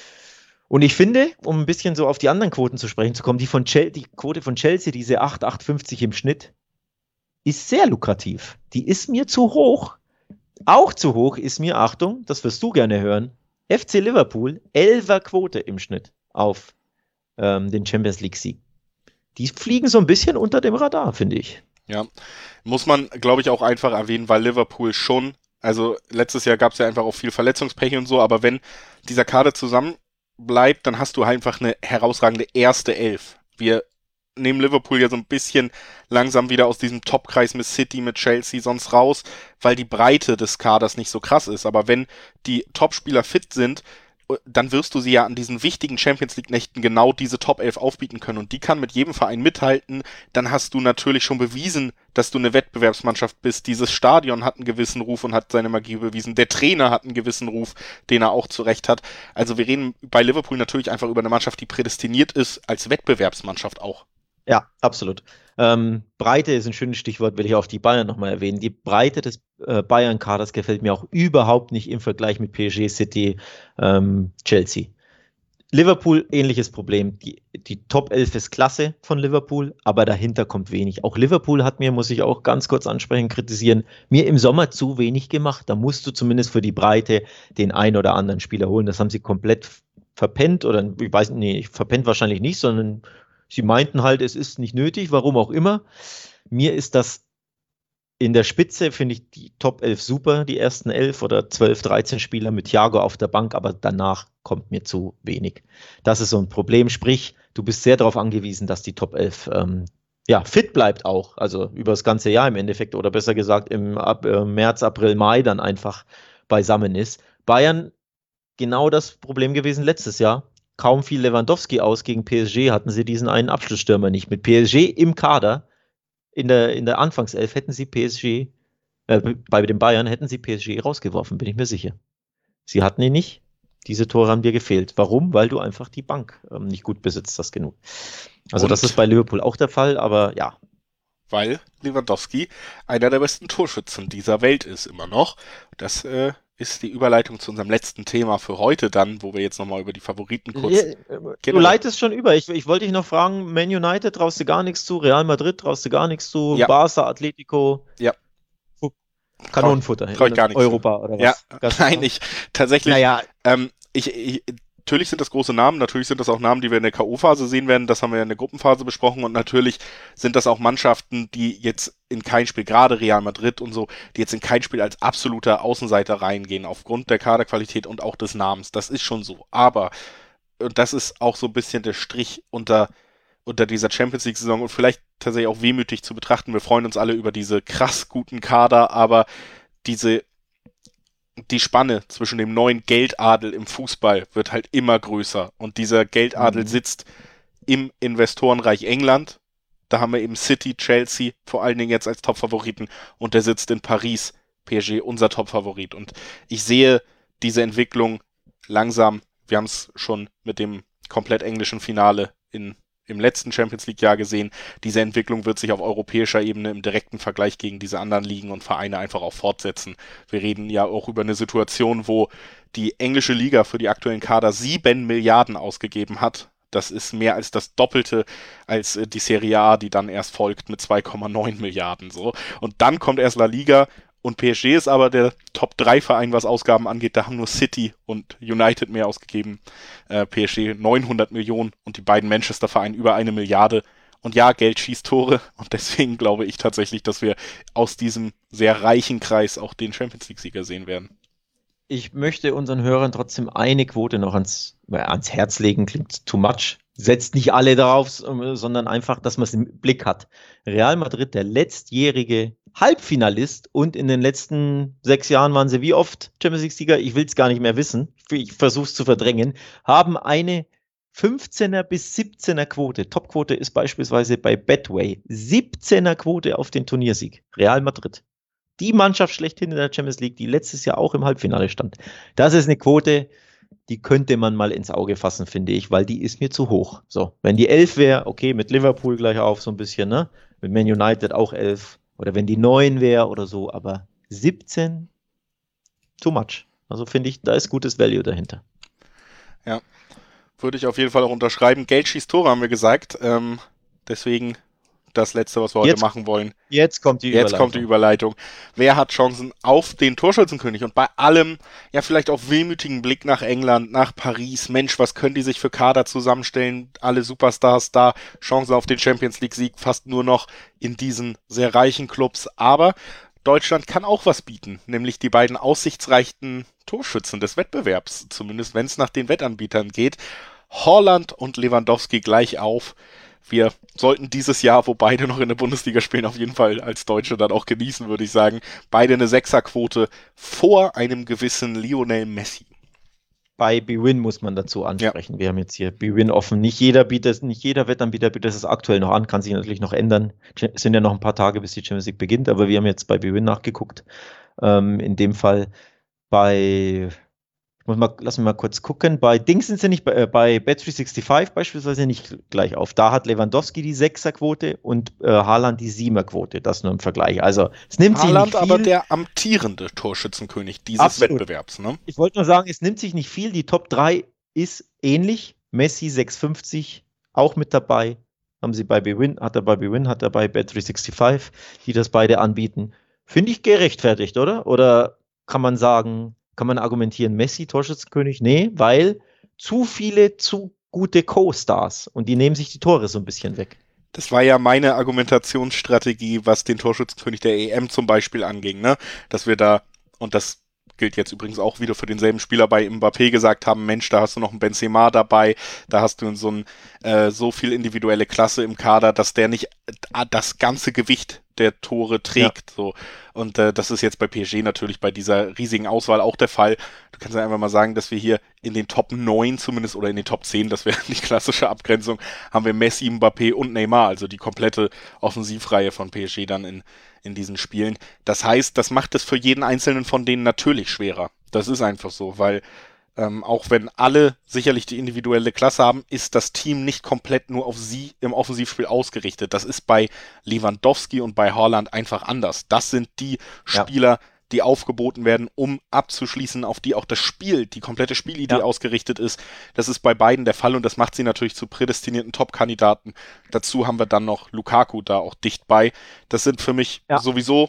Und ich finde, um ein bisschen so auf die anderen Quoten zu sprechen zu kommen, die Quote von Chelsea, diese 8,50 im Schnitt, ist sehr lukrativ. Die ist mir zu hoch. Auch zu hoch ist mir, Achtung, das wirst du gerne hören, FC Liverpool, 11er Quote im Schnitt auf den Champions League Sieg. Die fliegen so ein bisschen unter dem Radar, finde ich. Ja, muss man, glaube ich, auch einfach erwähnen, weil Liverpool schon, also letztes Jahr gab es ja einfach auch viel Verletzungspech und so, aber wenn dieser Kader zusammen bleibt, dann hast du einfach eine herausragende erste Elf. Wir nehmen Liverpool ja so ein bisschen langsam wieder aus diesem Topkreis mit City, mit Chelsea sonst raus, weil die Breite des Kaders nicht so krass ist. Aber wenn die Topspieler fit sind, dann wirst du sie ja an diesen wichtigen Champions-League-Nächten genau diese Top 11 aufbieten können, und die kann mit jedem Verein mithalten. Dann hast du natürlich schon bewiesen, dass du eine Wettbewerbsmannschaft bist. Dieses Stadion hat einen gewissen Ruf und hat seine Magie bewiesen. Der Trainer hat einen gewissen Ruf, den er auch zurecht hat. Also wir reden bei Liverpool natürlich einfach über eine Mannschaft, die prädestiniert ist als Wettbewerbsmannschaft auch. Ja, absolut. Breite ist ein schönes Stichwort, will ich auf die Bayern nochmal erwähnen. Die Breite des Bayern-Kaders gefällt mir auch überhaupt nicht im Vergleich mit PSG, City, Chelsea. Liverpool, ähnliches Problem. Die Top 11 ist klasse von Liverpool, aber dahinter kommt wenig. Auch Liverpool hat mir, muss ich auch ganz kurz ansprechen, kritisieren, mir im Sommer zu wenig gemacht. Da musst du zumindest für die Breite den ein oder anderen Spieler holen. Das haben sie komplett verpennt, oder ich weiß nicht, verpennt wahrscheinlich nicht, sondern sie meinten halt, es ist nicht nötig, warum auch immer. Mir ist das in der Spitze, finde ich die Top 11 super, die ersten 11 oder 12, 13 Spieler mit Thiago auf der Bank, aber danach kommt mir zu wenig. Das ist so ein Problem, sprich, du bist sehr darauf angewiesen, dass die Top 11 fit bleibt auch, also über das ganze Jahr im Endeffekt, oder besser gesagt im März, April, Mai dann einfach beisammen ist. Bayern, genau das Problem gewesen letztes Jahr. Kaum fiel Lewandowski aus gegen PSG, hatten sie diesen einen Abschlussstürmer nicht. Mit PSG im Kader, in der Anfangself, hätten sie PSG, bei den Bayern hätten sie PSG rausgeworfen, bin ich mir sicher. Sie hatten ihn nicht. Diese Tore haben dir gefehlt. Warum? Weil du einfach die Bank nicht gut besitzt hast genug. Also das ist bei Liverpool auch der Fall, aber ja. Weil Lewandowski einer der besten Torschützen dieser Welt ist immer noch. Das ist die Überleitung zu unserem letzten Thema für heute dann, wo wir jetzt nochmal über die Favoriten kurz... Du leitest schon über. Ich wollte dich noch fragen, Man United traust du gar nichts zu, Real Madrid traust du gar nichts zu, Ja. Barca, Atletico. Ja. Kanonenfutter. Trau ich gar nichts. Europa oder was? Ja, nein, tatsächlich, naja, natürlich sind das große Namen, natürlich sind das auch Namen, die wir in der K.O.-Phase sehen werden, das haben wir ja in der Gruppenphase besprochen und natürlich sind das auch Mannschaften, die jetzt in kein Spiel, gerade Real Madrid und so, die jetzt in kein Spiel als absoluter Außenseiter reingehen, aufgrund der Kaderqualität und auch des Namens, das ist schon so, aber, und das ist auch so ein bisschen der Strich unter dieser Champions League-Saison und vielleicht tatsächlich auch wehmütig zu betrachten, wir freuen uns alle über diese krass guten Kader, aber die Spanne zwischen dem neuen Geldadel im Fußball wird halt immer größer. Und dieser Geldadel sitzt im Investorenreich England. Da haben wir eben City, Chelsea, vor allen Dingen jetzt als Topfavoriten. Und der sitzt in Paris, PSG, unser Topfavorit. Und ich sehe diese Entwicklung langsam. Wir haben es schon mit dem komplett englischen Finale im letzten Champions League-Jahr gesehen. Diese Entwicklung wird sich auf europäischer Ebene im direkten Vergleich gegen diese anderen Ligen und Vereine einfach auch fortsetzen. Wir reden ja auch über eine Situation, wo die englische Liga für die aktuellen Kader 7 Milliarden ausgegeben hat. Das ist mehr als das Doppelte als die Serie A, die dann erst folgt mit 2,9 Milliarden. So. Und dann kommt erst La Liga. Und PSG ist aber der Top-3-Verein, was Ausgaben angeht. Da haben nur City und United mehr ausgegeben. PSG 900 Millionen und die beiden Manchester-Vereine über 1 Milliarde. Und ja, Geld schießt Tore. Und deswegen glaube ich tatsächlich, dass wir aus diesem sehr reichen Kreis auch den Champions-League-Sieger sehen werden. Ich möchte unseren Hörern trotzdem eine Quote noch ans Herz legen. Klingt too much. Setzt nicht alle darauf, sondern einfach, dass man es im Blick hat. Real Madrid, der letztjährige Halbfinalist, und in den letzten 6 Jahren waren sie wie oft Champions League-Sieger? Ich will es gar nicht mehr wissen. Ich versuche es zu verdrängen. Haben eine 15er bis 17er Quote. Topquote ist beispielsweise bei Betway 17er Quote auf den Turniersieg. Real Madrid. Die Mannschaft schlechthin in der Champions League, die letztes Jahr auch im Halbfinale stand. Das ist eine Quote, die könnte man mal ins Auge fassen, finde ich, weil die ist mir zu hoch. So, wenn die 11 wäre, okay, mit Liverpool gleich auf so ein bisschen, ne? Mit Man United auch 11. Oder wenn die 9 wäre oder so, aber 17, too much. Also finde ich, da ist gutes Value dahinter. Ja, würde ich auf jeden Fall auch unterschreiben. Geld schießt Tore, haben wir gesagt. Deswegen das Letzte, was wir heute machen wollen. Jetzt kommt die Überleitung. Wer hat Chancen auf den Torschützenkönig? Und bei allem, ja vielleicht auch wehmütigen Blick nach England, nach Paris. Mensch, was können die sich für Kader zusammenstellen? Alle Superstars da, Chancen auf den Champions-League-Sieg fast nur noch in diesen sehr reichen Clubs. Aber Deutschland kann auch was bieten, nämlich die beiden aussichtsreichen Torschützen des Wettbewerbs, zumindest wenn es nach den Wettanbietern geht. Haaland und Lewandowski gleich auf. Wir sollten dieses Jahr, wo beide noch in der Bundesliga spielen, auf jeden Fall als Deutsche dann auch genießen, würde ich sagen. Beide eine 6er-Quote vor einem gewissen Lionel Messi. Bei BWin muss man dazu ansprechen. Ja. Wir haben jetzt hier BWin offen. Nicht jeder Wettanbieter bietet es aktuell noch an, kann sich natürlich noch ändern. Es sind ja noch ein paar Tage, bis die Champions League beginnt, aber wir haben jetzt bei BWin nachgeguckt. In dem Fall lass mich mal kurz gucken. Bei Dings sind sie nicht, bei Bet365 beispielsweise nicht gleich auf. Da hat Lewandowski die 6er-Quote und Haaland die 7er-Quote. Das nur im Vergleich. Also es nimmt Haaland sich nicht viel. Aber der amtierende Torschützenkönig dieses Wettbewerbs. Ne? Ich wollte nur sagen, es nimmt sich nicht viel. Die Top 3 ist ähnlich. Messi 6,50 auch mit dabei. Haben sie bei BWin, hat er bei Bet365, die das beide anbieten. Finde ich gerechtfertigt, oder? Oder kann man argumentieren, Messi, Torschützenkönig? Nee, weil zu viele, zu gute Co-Stars und die nehmen sich die Tore so ein bisschen weg. Das war ja meine Argumentationsstrategie, was den Torschützenkönig der EM zum Beispiel anging, ne? Dass wir da, und das gilt jetzt übrigens auch wieder für denselben Spieler bei Mbappé, gesagt haben, Mensch, da hast du noch einen Benzema dabei, da hast du so viel individuelle Klasse im Kader, dass der nicht das ganze Gewicht der Tore trägt. Ja. So. Und das ist jetzt bei PSG natürlich bei dieser riesigen Auswahl auch der Fall. Du kannst ja einfach mal sagen, dass wir hier in den Top 9 zumindest oder in den Top 10, das wäre die klassische Abgrenzung, haben wir Messi, Mbappé und Neymar, also die komplette Offensivreihe von PSG dann in diesen Spielen. Das heißt, das macht es für jeden Einzelnen von denen natürlich schwerer. Das ist einfach so, weil auch wenn alle sicherlich die individuelle Klasse haben, ist das Team nicht komplett nur auf sie im Offensivspiel ausgerichtet. Das ist bei Lewandowski und bei Haaland einfach anders. Das sind die Spieler, die aufgeboten werden, um abzuschließen, auf die auch das Spiel, die komplette Spielidee ausgerichtet ist. Das ist bei beiden der Fall und das macht sie natürlich zu prädestinierten Top-Kandidaten. Dazu haben wir dann noch Lukaku da auch dicht bei. Das sind für mich sowieso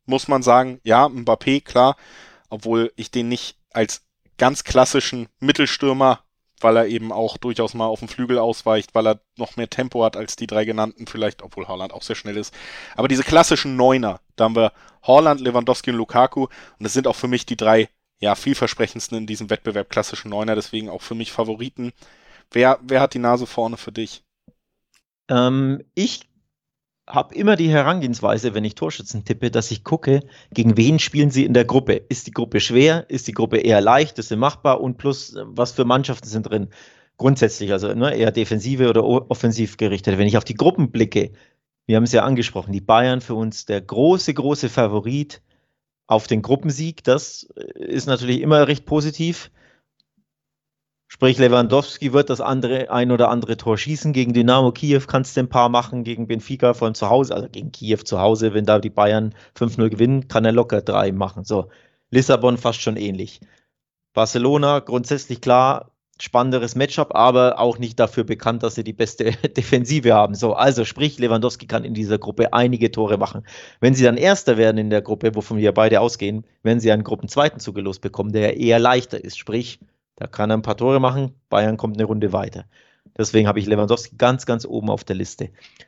muss man sagen, ja, Mbappé, klar, obwohl ich den nicht als ganz klassischen Mittelstürmer, weil er eben auch durchaus mal auf den Flügel ausweicht, weil er noch mehr Tempo hat als die drei genannten, vielleicht, obwohl Haaland auch sehr schnell ist. Aber diese klassischen Neuner, da haben wir Haaland, Lewandowski und Lukaku, und das sind auch für mich die drei, ja, vielversprechendsten in diesem Wettbewerb klassischen Neuner, deswegen auch für mich Favoriten. Wer hat die Nase vorne für dich? Ich habe immer die Herangehensweise, wenn ich Torschützen tippe, dass ich gucke, gegen wen spielen sie in der Gruppe. Ist die Gruppe schwer? Ist die Gruppe eher leicht? Ist sie machbar? Und plus, was für Mannschaften sind drin? Grundsätzlich, also eher defensive oder offensiv gerichtet. Wenn ich auf die Gruppen blicke, wir haben es ja angesprochen, die Bayern für uns der große, große Favorit auf den Gruppensieg. Das ist natürlich immer recht positiv. Sprich, Lewandowski wird das ein oder andere Tor schießen. Gegen Dynamo Kiew kannst du ein paar machen, gegen Benfica vor allem zu Hause, also gegen Kiew zu Hause, wenn da die Bayern 5-0 gewinnen, kann er locker 3 machen. So, Lissabon fast schon ähnlich. Barcelona, grundsätzlich klar, spannenderes Matchup, aber auch nicht dafür bekannt, dass sie die beste Defensive haben. So, also sprich, Lewandowski kann in dieser Gruppe einige Tore machen. Wenn sie dann Erster werden in der Gruppe, wovon wir beide ausgehen, werden sie einen Gruppenzweiten zugelost bekommen, der eher leichter ist. Sprich, da kann er ein paar Tore machen, Bayern kommt eine Runde weiter. Deswegen habe ich Lewandowski ganz, ganz oben auf der Liste.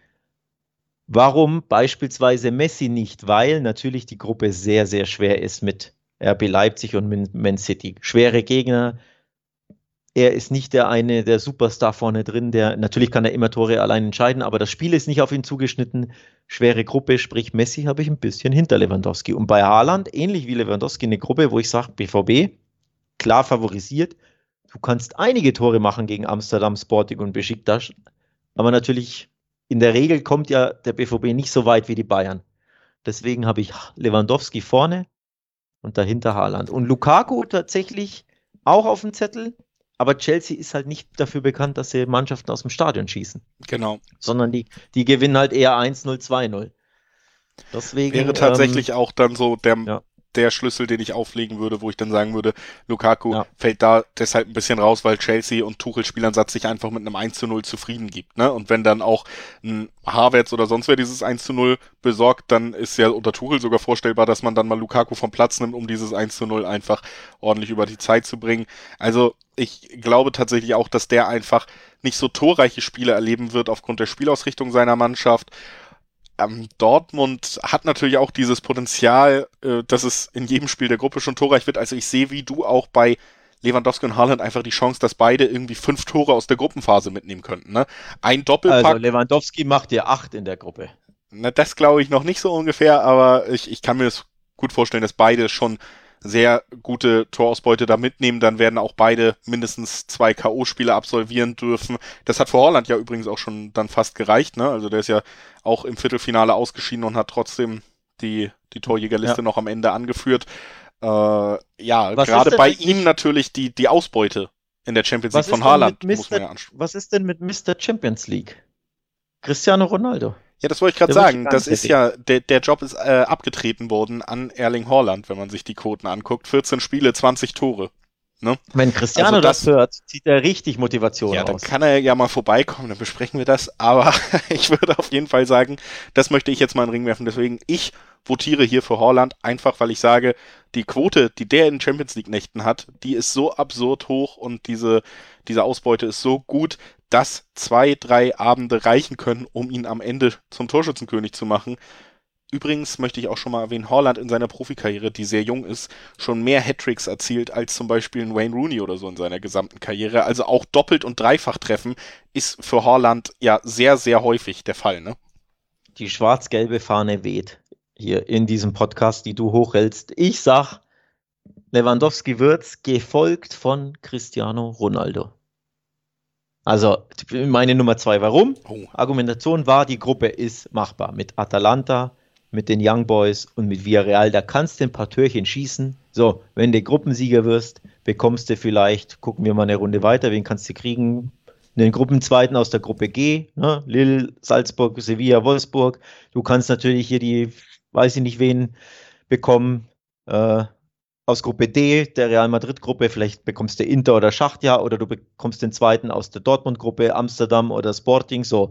Warum beispielsweise Messi nicht? Weil natürlich die Gruppe sehr, sehr schwer ist mit RB Leipzig und Man City. Schwere Gegner. Er ist nicht der Superstar vorne drin, natürlich kann er immer Tore allein entscheiden, aber das Spiel ist nicht auf ihn zugeschnitten. Schwere Gruppe, sprich Messi habe ich ein bisschen hinter Lewandowski. Und bei Haaland, ähnlich wie Lewandowski, eine Gruppe, wo ich sage, BVB, klar favorisiert. Du kannst einige Tore machen gegen Amsterdam, Sporting und Besiktas, aber natürlich in der Regel kommt ja der BVB nicht so weit wie die Bayern. Deswegen habe ich Lewandowski vorne und dahinter Haaland. Und Lukaku tatsächlich auch auf dem Zettel, aber Chelsea ist halt nicht dafür bekannt, dass sie Mannschaften aus dem Stadion schießen. Genau. Sondern die gewinnen halt eher 1-0, 2-0. Deswegen wäre tatsächlich auch dann so der Schlüssel, den ich auflegen würde, wo ich dann sagen würde, Lukaku fällt da deshalb ein bisschen raus, weil Chelsea und Tuchel Spielansatz sich einfach mit einem 1-0 zufrieden gibt, ne? Und wenn dann auch ein Havertz oder sonst wer dieses 1-0 besorgt, dann ist ja unter Tuchel sogar vorstellbar, dass man dann mal Lukaku vom Platz nimmt, um dieses 1-0 einfach ordentlich über die Zeit zu bringen. Also ich glaube tatsächlich auch, dass der einfach nicht so torreiche Spiele erleben wird aufgrund der Spielausrichtung seiner Mannschaft. Dortmund hat natürlich auch dieses Potenzial, dass es in jedem Spiel der Gruppe schon torreich wird. Also ich sehe, wie du auch bei Lewandowski und Haaland einfach die Chance, dass beide irgendwie 5 Tore aus der Gruppenphase mitnehmen könnten. Ne? Ein Doppelpack. Also Lewandowski macht dir 8 in der Gruppe. Na, das glaube ich noch nicht so ungefähr, aber ich kann mir das gut vorstellen, dass beide schon sehr gute Torausbeute da mitnehmen, dann werden auch beide mindestens 2 K.O.-Spiele absolvieren dürfen. Das hat für Haaland ja übrigens auch schon dann fast gereicht, ne? Also der ist ja auch im Viertelfinale ausgeschieden und hat trotzdem die Torjägerliste noch am Ende angeführt. Gerade bei ihm natürlich die Ausbeute in der Champions League von Haaland muss man ja anschauen. Was ist denn mit Mr. Champions League? Cristiano Ronaldo. Ja, das wollte ich gerade sagen. Das ist ja, der Job ist abgetreten worden an Erling Haaland, wenn man sich die Quoten anguckt. 14 Spiele, 20 Tore. Ne? Wenn Cristiano das hört, zieht er richtig Motivation aus. Ja, dann kann er ja mal vorbeikommen, dann besprechen wir das. Aber ich würde auf jeden Fall sagen, das möchte ich jetzt mal in den Ring werfen. Deswegen, ich votiere hier für Haaland, einfach weil ich sage, die Quote, die der in Champions League Nächten hat, die ist so absurd hoch und diese Ausbeute ist so gut, dass 2, 3 Abende reichen können, um ihn am Ende zum Torschützenkönig zu machen. Übrigens möchte ich auch schon mal erwähnen, Haaland in seiner Profikarriere, die sehr jung ist, schon mehr Hattricks erzielt als zum Beispiel ein Wayne Rooney oder so in seiner gesamten Karriere. Also auch doppelt und dreifach treffen ist für Haaland ja sehr, sehr häufig der Fall, ne? Die schwarz-gelbe Fahne weht hier in diesem Podcast, die du hochhältst. Ich sag, Lewandowski wird's, gefolgt von Cristiano Ronaldo. Also meine Nummer 2, warum? Argumentation war, die Gruppe ist machbar. Mit Atalanta, mit den Young Boys und mit Villarreal, da kannst du ein paar Türchen schießen. So, wenn du Gruppensieger wirst, bekommst du vielleicht, gucken wir mal eine Runde weiter, wen kannst du kriegen? Den Gruppenzweiten aus der Gruppe G, ne? Lille, Salzburg, Sevilla, Wolfsburg. Du kannst natürlich hier die, weiß ich nicht wen, bekommen, aus Gruppe D, der Real Madrid-Gruppe, vielleicht bekommst du Inter oder Schachtja oder du bekommst den zweiten aus der Dortmund-Gruppe, Amsterdam oder Sporting, so.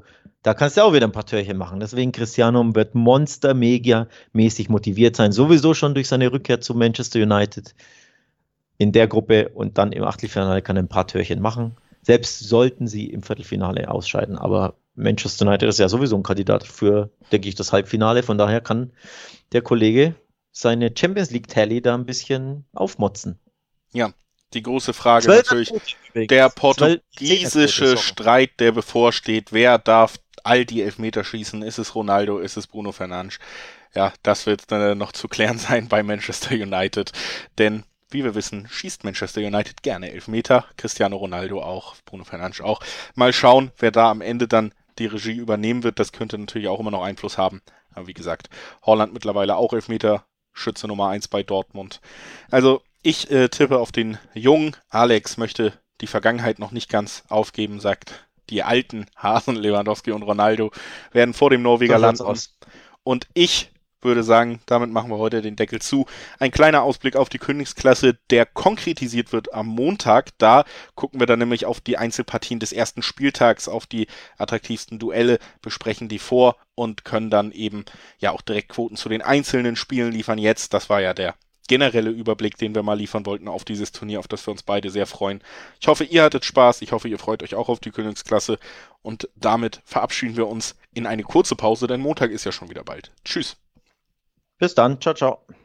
Da kannst du auch wieder ein paar Törchen machen. Deswegen Cristiano wird monster-mega-mäßig motiviert sein. Sowieso schon durch seine Rückkehr zu Manchester United in der Gruppe und dann im Achtelfinale kann er ein paar Törchen machen. Selbst sollten sie im Viertelfinale ausscheiden. Aber Manchester United ist ja sowieso ein Kandidat für, denke ich, das Halbfinale. Von daher kann der Kollege seine Champions League-Tally da ein bisschen aufmotzen. Ja, die große Frage natürlich, der portugiesische Streit, der bevorsteht, wer darf all die Elfmeter schießen? Ist es Ronaldo, ist es Bruno Fernandes? Ja, das wird dann noch zu klären sein bei Manchester United, denn wie wir wissen, schießt Manchester United gerne Elfmeter, Cristiano Ronaldo auch, Bruno Fernandes auch. Mal schauen, wer da am Ende dann die Regie übernehmen wird, das könnte natürlich auch immer noch Einfluss haben. Aber wie gesagt, Haaland mittlerweile auch Elfmeter, Schütze Nummer 1 bei Dortmund. Also ich tippe auf den Jungen. Alex möchte die Vergangenheit noch nicht ganz aufgeben, sagt, die alten Hasen, Lewandowski und Ronaldo, werden vor dem Norweger landen. Und ich würde sagen, damit machen wir heute den Deckel zu. Ein kleiner Ausblick auf die Königsklasse, der konkretisiert wird am Montag. Da gucken wir dann nämlich auf die Einzelpartien des ersten Spieltags, auf die attraktivsten Duelle, besprechen die vor und können dann eben ja auch direkt Quoten zu den einzelnen Spielen liefern. Jetzt, das war ja der generelle Überblick, den wir mal liefern wollten auf dieses Turnier, auf das wir uns beide sehr freuen. Ich hoffe, ihr hattet Spaß. Ich hoffe, ihr freut euch auch auf die Königsklasse. Und damit verabschieden wir uns in eine kurze Pause, denn Montag ist ja schon wieder bald. Tschüss. Bis dann. Ciao, ciao.